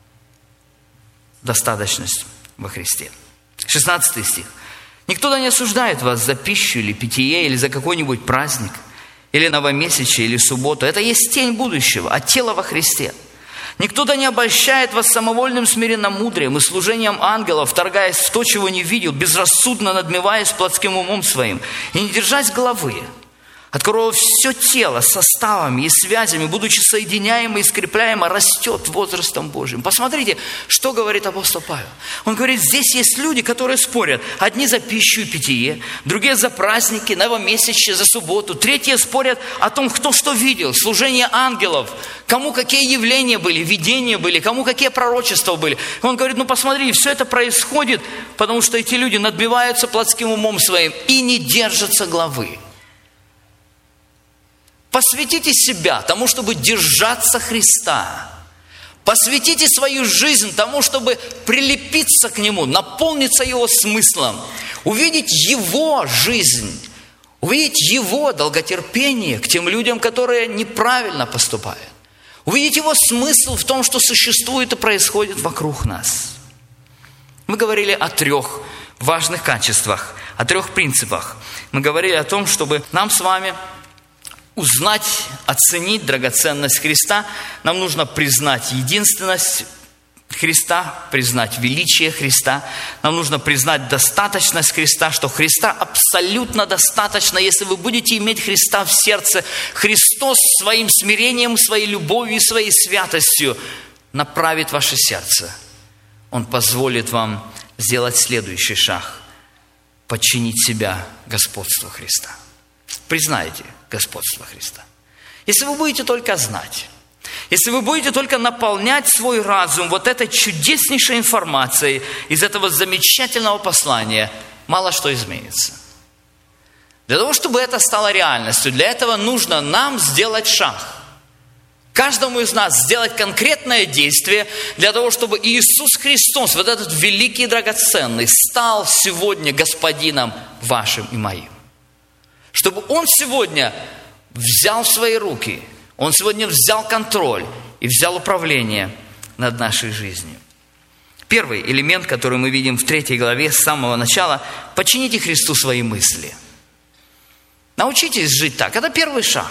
Достаточность во Христе. 16 стих. Никто да не осуждает вас за пищу или питье, или за какой-нибудь праздник, или новомесячие, или субботу. Это есть тень будущего, а тело во Христе. Никто да не обольщает вас самовольным смиренномудрием и служением ангелов, вторгаясь в то, чего не видел, безрассудно надмеваясь плотским умом своим, и не держась головы, от которого все тело составами и связями, будучи соединяемо и скрепляемо, растет возрастом Божьим. Посмотрите, что говорит апостол Павел. Он говорит: здесь есть люди, которые спорят. Одни за пищу и питье, другие за праздники, новомесячие, за субботу. Третьи спорят о том, кто что видел, служение ангелов, кому какие явления были, видения были, кому какие пророчества были. Он говорит: ну посмотри, все это происходит, потому что эти люди надбиваются плотским умом своим и не держатся главы. Посвятите себя тому, чтобы держаться Христа. Посвятите свою жизнь тому, чтобы прилепиться к Нему, наполниться Его смыслом, увидеть Его жизнь, увидеть Его долготерпение к тем людям, которые неправильно поступают. Увидеть Его смысл в том, что существует и происходит вокруг нас. Мы говорили о 3 важных качествах, о 3 принципах. Мы говорили о том, чтобы нам с вами узнать, оценить драгоценность Христа, нам нужно признать единственность Христа, признать величие Христа. Нам нужно признать достаточность Христа, что Христа абсолютно достаточно. Если вы будете иметь Христа в сердце, Христос своим смирением, своей любовью и своей святостью направит ваше сердце. Он позволит вам сделать следующий шаг – подчинить себя господству Христа. Признайте господство Христа. Если вы будете только знать, если вы будете только наполнять свой разум вот этой чудеснейшей информацией из этого замечательного послания, мало что изменится. Для того, чтобы это стало реальностью, для этого нужно нам сделать шаг. Каждому из нас сделать конкретное действие для того, чтобы Иисус Христос, вот этот великий и драгоценный, стал сегодня Господином вашим и моим. Чтобы Он сегодня взял в свои руки, Он сегодня взял контроль и взял управление над нашей жизнью. Первый элемент, который мы видим в 3 главе с самого начала – подчините Христу свои мысли. Научитесь жить так. Это первый шаг.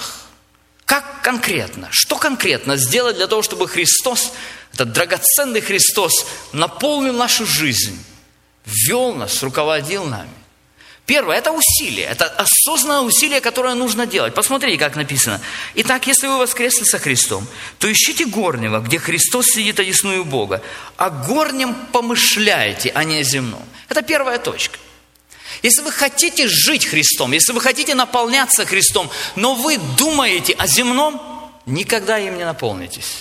Как конкретно? Что конкретно сделать для того, чтобы Христос, этот драгоценный Христос, наполнил нашу жизнь, ввел нас, руководил нами? Первое – это усилие, это осознанное усилие, которое нужно делать. Посмотрите, как написано. Итак, если вы воскресли со Христом, то ищите горнего, где Христос сидит одесную Бога. О горнем помышляйте, а не о земном. Это первая точка. Если вы хотите жить Христом, если вы хотите наполняться Христом, но вы думаете о земном, никогда им не наполнитесь.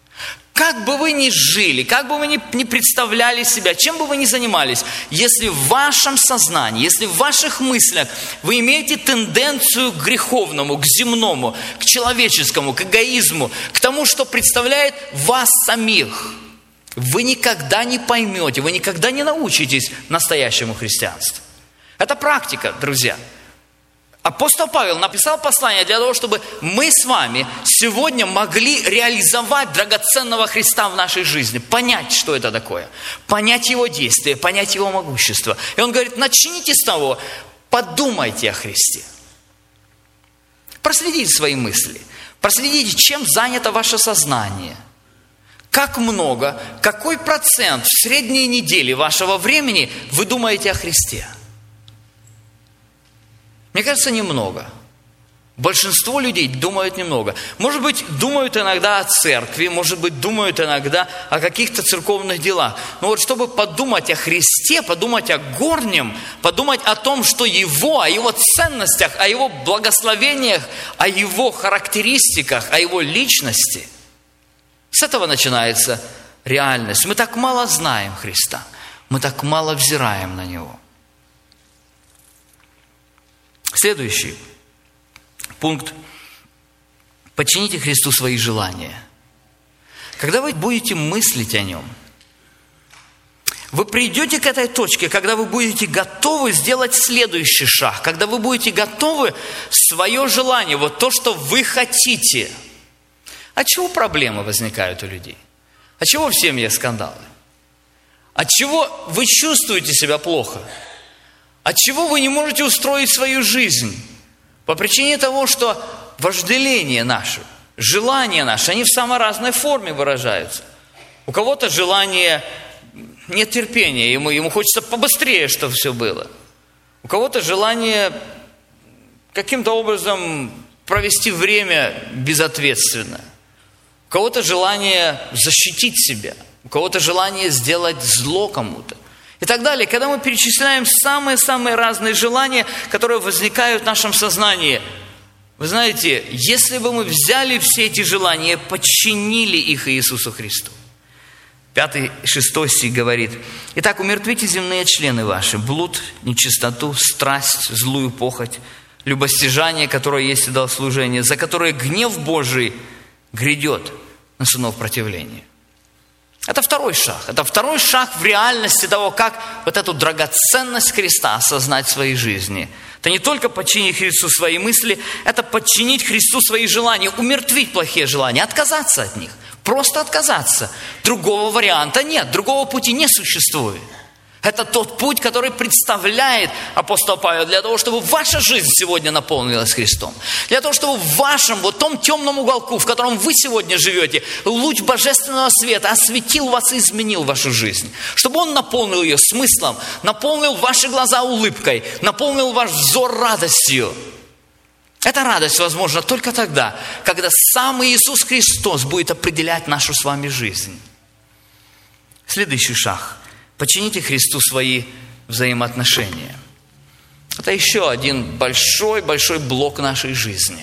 Как бы вы ни жили, как бы вы ни представляли себя, чем бы вы ни занимались, если в вашем сознании, если в ваших мыслях вы имеете тенденцию к греховному, к земному, к человеческому, к эгоизму, к тому, что представляет вас самих, вы никогда не поймете, вы никогда не научитесь настоящему христианству. Это практика, друзья. Апостол Павел написал послание для того, чтобы мы с вами сегодня могли реализовать драгоценного Христа в нашей жизни, понять, что это такое, понять Его действия, понять Его могущество. И он говорит, начните с того, подумайте о Христе. Проследите свои мысли, проследите, чем занято ваше сознание. Как много, какой процент в средней неделе вашего времени вы думаете о Христе? Мне кажется, немного. Большинство людей думают немного. Может быть, думают иногда о церкви, может быть, думают иногда о каких-то церковных делах. Но вот чтобы подумать о Христе, подумать о горнем, подумать о том, что Его, о Его ценностях, о Его благословениях, о Его характеристиках, о Его личности, с этого начинается реальность. Мы так мало знаем Христа, мы так мало взираем на Него. Следующий пункт. Подчините Христу свои желания. Когда вы будете мыслить о Нем, вы придете к этой точке, когда вы будете готовы сделать следующий шаг, когда вы будете готовы свое желание, вот то, что вы хотите. От чего проблемы возникают у людей? От чего в семье скандалы? От чего вы чувствуете себя плохо? От чего вы не можете устроить свою жизнь? По причине того, что вожделение наше, желания наши, они в самой разной форме выражаются. У кого-то желание, нет терпения, ему хочется побыстрее, чтобы все было. У кого-то желание каким-то образом провести время безответственно. У кого-то желание защитить себя. У кого-то желание сделать зло кому-то. И так далее. Когда мы перечисляем самые-самые разные желания, которые возникают в нашем сознании, вы знаете, если бы мы взяли все эти желания, подчинили их Иисусу Христу. 5-6 стих говорит: «Итак, умертвите земные члены ваши, блуд, нечистоту, страсть, злую похоть, любостяжание, которое есть идолослужение, за которое гнев Божий грядет на сынов противления». Это второй шаг. Это второй шаг в реальности того, как вот эту драгоценность Христа осознать в своей жизни. Это не только подчинить Христу свои мысли, это подчинить Христу свои желания, умертвить плохие желания, отказаться от них. Просто отказаться. Другого варианта нет, другого пути не существует. Это тот путь, который представляет апостол Павел для того, чтобы ваша жизнь сегодня наполнилась Христом. Для того, чтобы в вашем вот том темном уголку, в котором вы сегодня живете, луч божественного света осветил вас и изменил вашу жизнь. Чтобы он наполнил ее смыслом, наполнил ваши глаза улыбкой, наполнил ваш взор радостью. Эта радость возможна только тогда, когда сам Иисус Христос будет определять нашу с вами жизнь. Следующий шаг. Подчините Христу свои взаимоотношения. Это еще один большой-большой блок нашей жизни.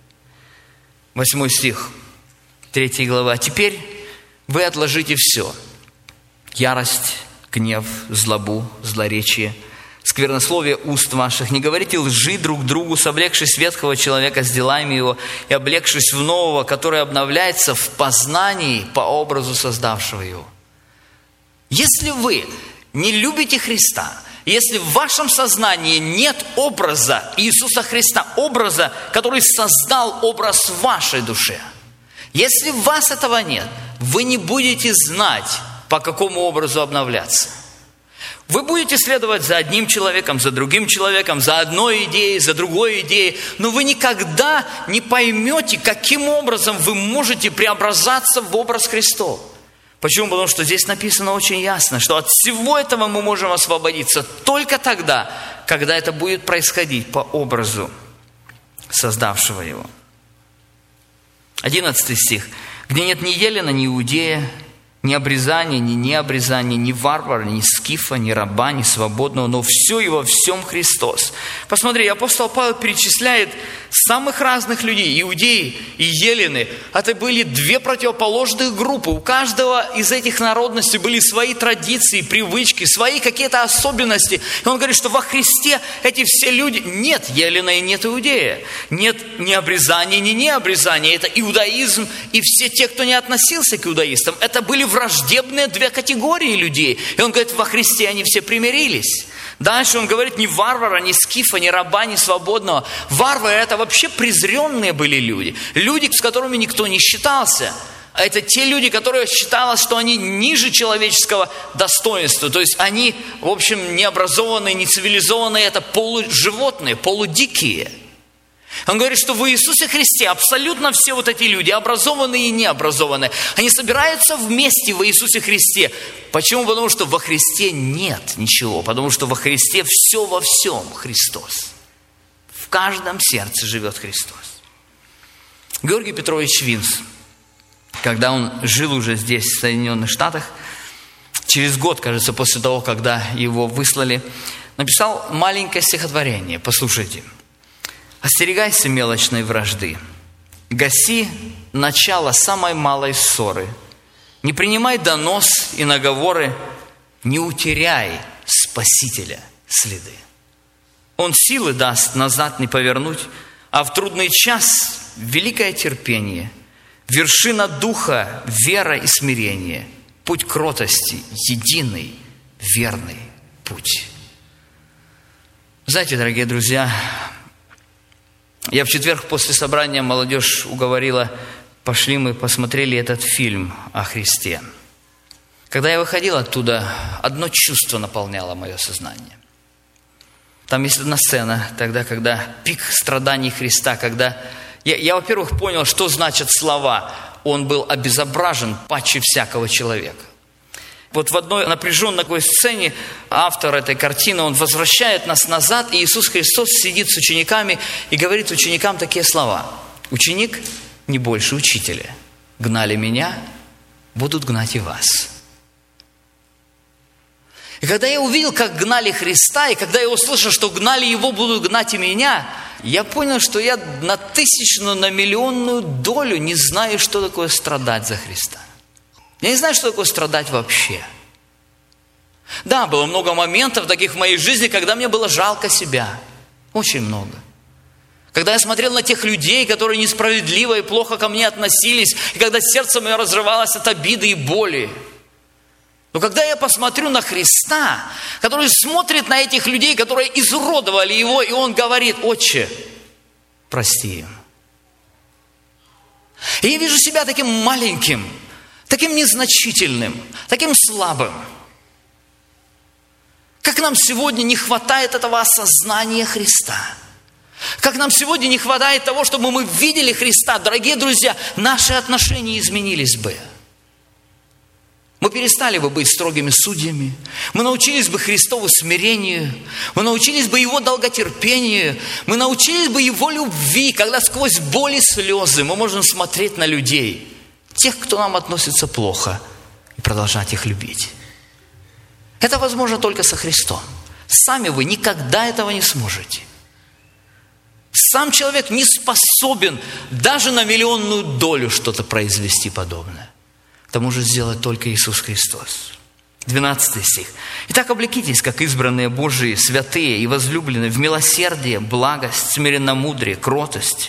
8 стих 3 главы. «А теперь вы отложите все. Ярость, гнев, злобу, злоречие, сквернословие уст ваших. Не говорите лжи друг другу, совлекшись ветхого человека с делами его и облегшись в нового, который обновляется в познании по образу создавшего его». Если вы не любите Христа, если в вашем сознании нет образа Иисуса Христа, образа, который создал образ в вашей душе, если в вас этого нет, вы не будете знать, по какому образу обновляться. Вы будете следовать за одним человеком, за другим человеком, за одной идеей, за другой идеей, но вы никогда не поймете, каким образом вы можете преобразаться в образ Христов. Почему? Потому что здесь написано очень ясно, что от всего этого мы можем освободиться только тогда, когда это будет происходить по образу создавшего его. 11 стих. «Где нет ни елена, ни иудея, ни обрезания, ни необрезания, ни варвара, ни скифа, ни раба, ни свободного, но все и во всем Христос». Посмотри, апостол Павел перечисляет самых разных людей. Иудеи и елены. Это были две противоположных группы. У каждого из этих народностей были свои традиции, привычки, свои какие-то особенности. И он говорит, что во Христе эти все люди... Нет елена и нет иудея. Нет ни обрезания, ни необрезания. Это иудаизм и все те, кто не относился к иудаистам. Это были враждебные две категории людей. И он говорит, во Христе они все примирились. Дальше он говорит, ни варвара, ни скифа, ни раба, ни свободного. Варвары – это вообще презренные были люди. Люди, с которыми никто не считался. А это те люди, которые считалось, что они ниже человеческого достоинства. То есть они, в общем, необразованные, нецивилизованные. Это полуживотные, полудикие. Он говорит, что в Иисусе Христе абсолютно все вот эти люди, образованные и необразованные, они собираются вместе в Иисусе Христе. Почему? Потому что во Христе нет ничего. Потому что во Христе все во всем Христос. В каждом сердце живет Христос. Георгий Петрович Винс, когда он жил уже здесь, в Соединенных Штатах, через год, кажется, после того, когда его выслали, написал маленькое стихотворение. Послушайте. «Остерегайся мелочной вражды, гаси начало самой малой ссоры, не принимай донос и наговоры, не утеряй Спасителя следы. Он силы даст назад не повернуть, а в трудный час великое терпение, вершина духа, вера и смирение, путь кротости, единый, верный путь». Знаете, дорогие друзья, я в четверг после собрания молодежь уговорила, пошли мы посмотрели этот фильм о Христе. Когда я выходил оттуда, одно чувство наполняло мое сознание. Там есть одна сцена, тогда, когда пик страданий Христа, когда я, во-первых, понял, что значат слова «Он был обезображен паче всякого человека». Вот в одной напряженной такой сцене автор этой картины, он возвращает нас назад, и Иисус Христос сидит с учениками и говорит ученикам такие слова. «Ученик не больше учителя. Гнали меня, будут гнать и вас». И когда я увидел, как гнали Христа, и когда я услышал, что гнали Его, будут гнать и меня, я понял, что я на тысячную, на миллионную долю не знаю, что такое страдать за Христа. Я не знаю, что такое страдать вообще. Да, было много моментов таких в моей жизни, когда мне было жалко себя. Очень много. Когда я смотрел на тех людей, которые несправедливо и плохо ко мне относились, и когда сердце мое разрывалось от обиды и боли. Но когда я посмотрю на Христа, который смотрит на этих людей, которые изуродовали Его, и Он говорит: «Отче, прости им». И я вижу себя таким маленьким, таким незначительным, таким слабым. Как нам сегодня не хватает этого осознания Христа. Как нам сегодня не хватает того, чтобы мы видели Христа. Дорогие друзья, наши отношения изменились бы. Мы перестали бы быть строгими судьями. Мы научились бы Христову смирению. Мы научились бы Его долготерпению. Мы научились бы Его любви, когда сквозь боль и слезы мы можем смотреть на людей, тех, кто нам относится плохо, и продолжать их любить. Это возможно только со Христом. Сами вы никогда этого не сможете. Сам человек не способен даже на миллионную долю что-то произвести подобное. Это может сделать только Иисус Христос. 12 стих. «Итак, облекитесь, как избранные Божии, святые и возлюбленные, в милосердие, благость, смиренномудрие, кротость,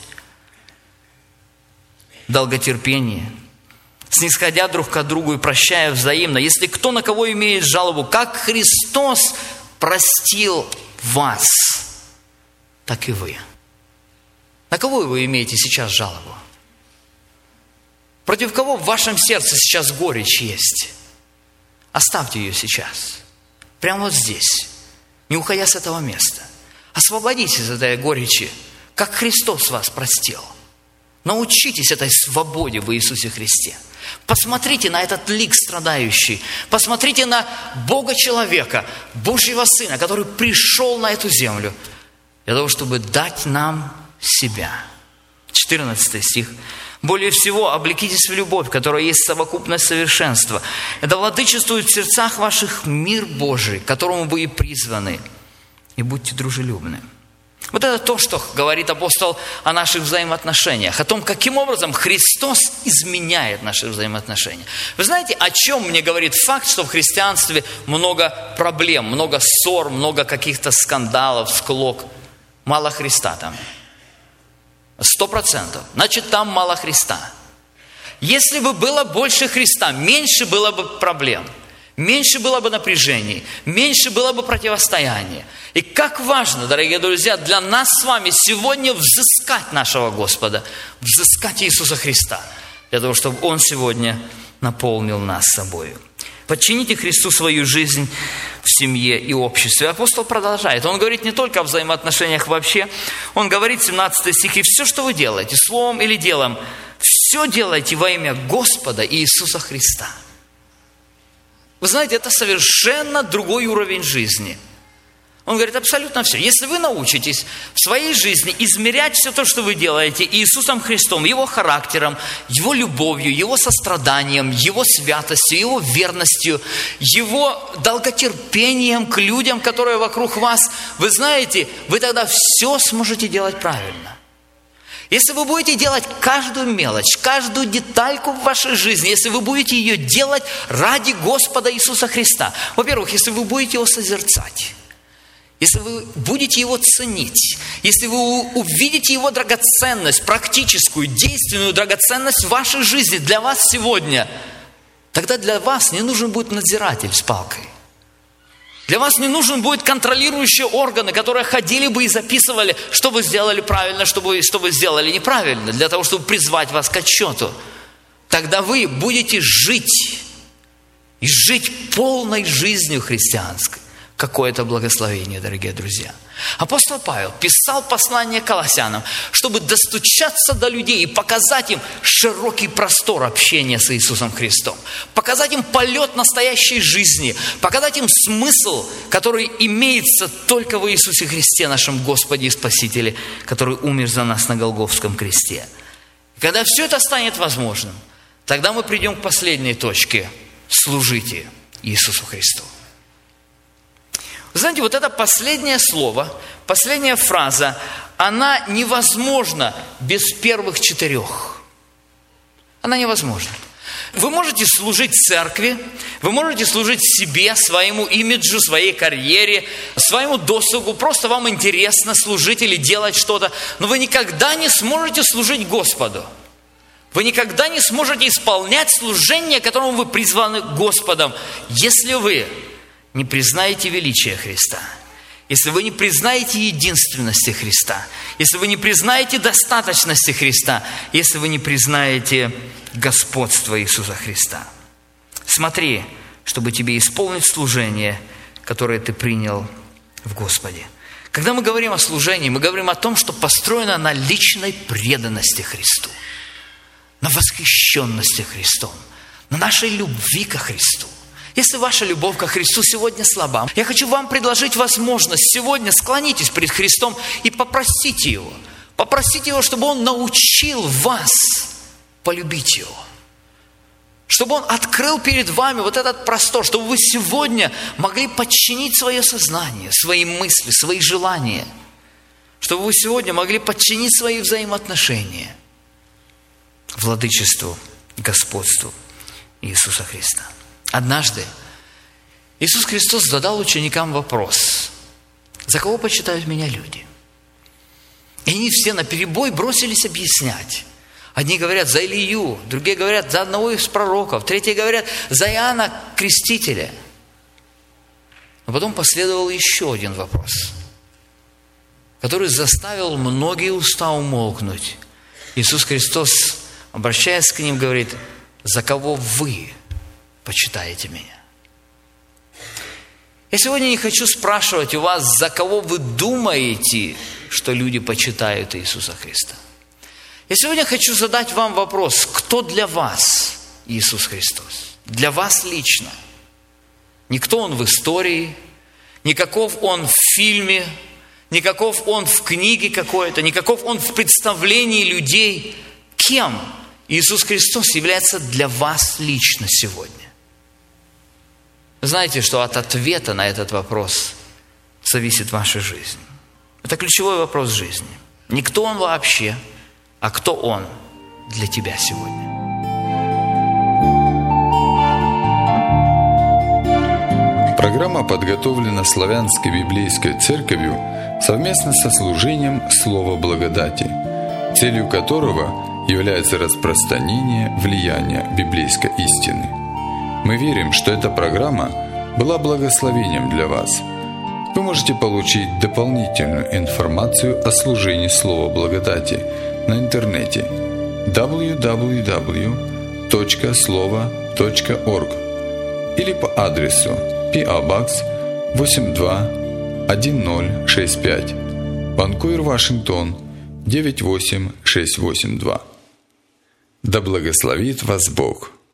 долготерпение, снисходя друг к другу и прощая взаимно, если кто на кого имеет жалобу, как Христос простил вас, так и вы». На кого вы имеете сейчас жалобу? Против кого в вашем сердце сейчас горечь есть? Оставьте ее сейчас. Прямо вот здесь. Не уходя с этого места. Освободитесь от этой горечи, как Христос вас простил. Научитесь этой свободе в Иисусе Христе. Посмотрите на этот лик страдающий. Посмотрите на Бога-человека, Божьего Сына, который пришел на эту землю для того, чтобы дать нам себя. 14 стих. «Более всего облекитесь в любовь, которая есть совокупность совершенства. Это владычествует в сердцах ваших мир Божий, к которому вы и призваны. И будьте дружелюбны». Вот это то, что говорит апостол о наших взаимоотношениях, о том, каким образом Христос изменяет наши взаимоотношения. Вы знаете, о чем мне говорит факт, что в христианстве много проблем, много ссор, много каких-то скандалов, склок. Мало Христа там. 100%. Значит, там мало Христа. Если бы было больше Христа, меньше было бы проблем, меньше было бы напряжений, меньше было бы противостояния. И как важно, дорогие друзья, для нас с вами сегодня взыскать нашего Господа, взыскать Иисуса Христа, для того, чтобы Он сегодня наполнил нас собою. Подчините Христу свою жизнь в семье и обществе. Апостол продолжает. Он говорит не только о взаимоотношениях вообще. Он говорит, 17 стих, «И все, что вы делаете, словом или делом, все делайте во имя Господа Иисуса Христа». Вы знаете, это совершенно другой уровень жизни. Он говорит абсолютно все. Если вы научитесь в своей жизни измерять все то, что вы делаете, Иисусом Христом, Его характером, Его любовью, Его состраданием, Его святостью, Его верностью, Его долготерпением к людям, которые вокруг вас, вы знаете, вы тогда все сможете делать правильно. Если вы будете делать каждую мелочь, каждую детальку в вашей жизни, если вы будете ее делать ради Господа Иисуса Христа, во-первых, если вы будете Его созерцать, если вы будете Его ценить, если вы увидите Его драгоценность, практическую, действенную драгоценность в вашей жизни для вас сегодня, тогда для вас не нужен будет надзиратель с палкой. Для вас не нужен будет контролирующие органы, которые ходили бы и записывали, что вы сделали правильно, что вы сделали неправильно, для того, чтобы призвать вас к отчету. Тогда вы будете жить, и жить полной жизнью христианской. Какое это благословение, дорогие друзья. Апостол Павел писал послание Колоссянам, чтобы достучаться до людей и показать им широкий простор общения с Иисусом Христом. Показать им полет настоящей жизни. Показать им смысл, который имеется только в Иисусе Христе, нашем Господе и Спасителе, который умер за нас на Голгофском кресте. И когда все это станет возможным, тогда мы придем к последней точке. Служите Иисусу Христу. Вы знаете, вот это последнее слово, последняя фраза, она невозможна без первых 4. Она невозможна. Вы можете служить церкви, вы можете служить себе, своему имиджу, своей карьере, своему досугу, просто вам интересно служить или делать что-то, но вы никогда не сможете служить Господу. Вы никогда не сможете исполнять служение, которому вы призваны Господом, если вы не признаете величия Христа, если вы не признаете единственности Христа, если вы не признаете достаточности Христа, если вы не признаете господства Иисуса Христа. Смотри, чтобы тебе исполнить служение, которое ты принял в Господе. Когда мы говорим о служении, мы говорим о том, что построено на личной преданности Христу, на восхищенности Христом, на нашей любви ко Христу. Если ваша любовь ко Христу сегодня слаба, я хочу вам предложить возможность сегодня склонитесь перед Христом и попросите Его. Попросите Его, чтобы Он научил вас полюбить Его. Чтобы Он открыл перед вами вот этот простор, чтобы вы сегодня могли подчинить свое сознание, свои мысли, свои желания. Чтобы вы сегодня могли подчинить свои взаимоотношения владычеству, господству Иисуса Христа. Однажды Иисус Христос задал ученикам вопрос: «За кого почитают меня люди?» И они все наперебой бросились объяснять. Одни говорят за Илию, другие говорят за одного из пророков, третьи говорят за Иоанна Крестителя. Но потом последовал еще один вопрос, который заставил многие уста умолкнуть. Иисус Христос, обращаясь к ним, говорит: «За кого вы почитаете меня?» Я сегодня не хочу спрашивать у вас, за кого вы думаете, что люди почитают Иисуса Христа. Я сегодня хочу задать вам вопрос: кто для вас Иисус Христос? Для вас лично. Не кто Он в истории, не каков Он в фильме, не каков Он в книге какой-то, не каков Он в представлении людей. Кем Иисус Христос является для вас лично сегодня? Знаете, что от ответа на этот вопрос зависит ваша жизнь. Это ключевой вопрос жизни. Не кто Он вообще, а кто Он для тебя сегодня.
Программа подготовлена Славянской библейской церковью совместно со служением Слова Благодати, целью которого является распространение влияния библейской истины. Мы верим, что эта программа была благословением для вас. Вы можете получить дополнительную информацию о служении Слова Благодати на интернете www.slovo.org или по адресу PO Box 821065, Ванкувер, Вашингтон 98682. Да благословит вас Бог!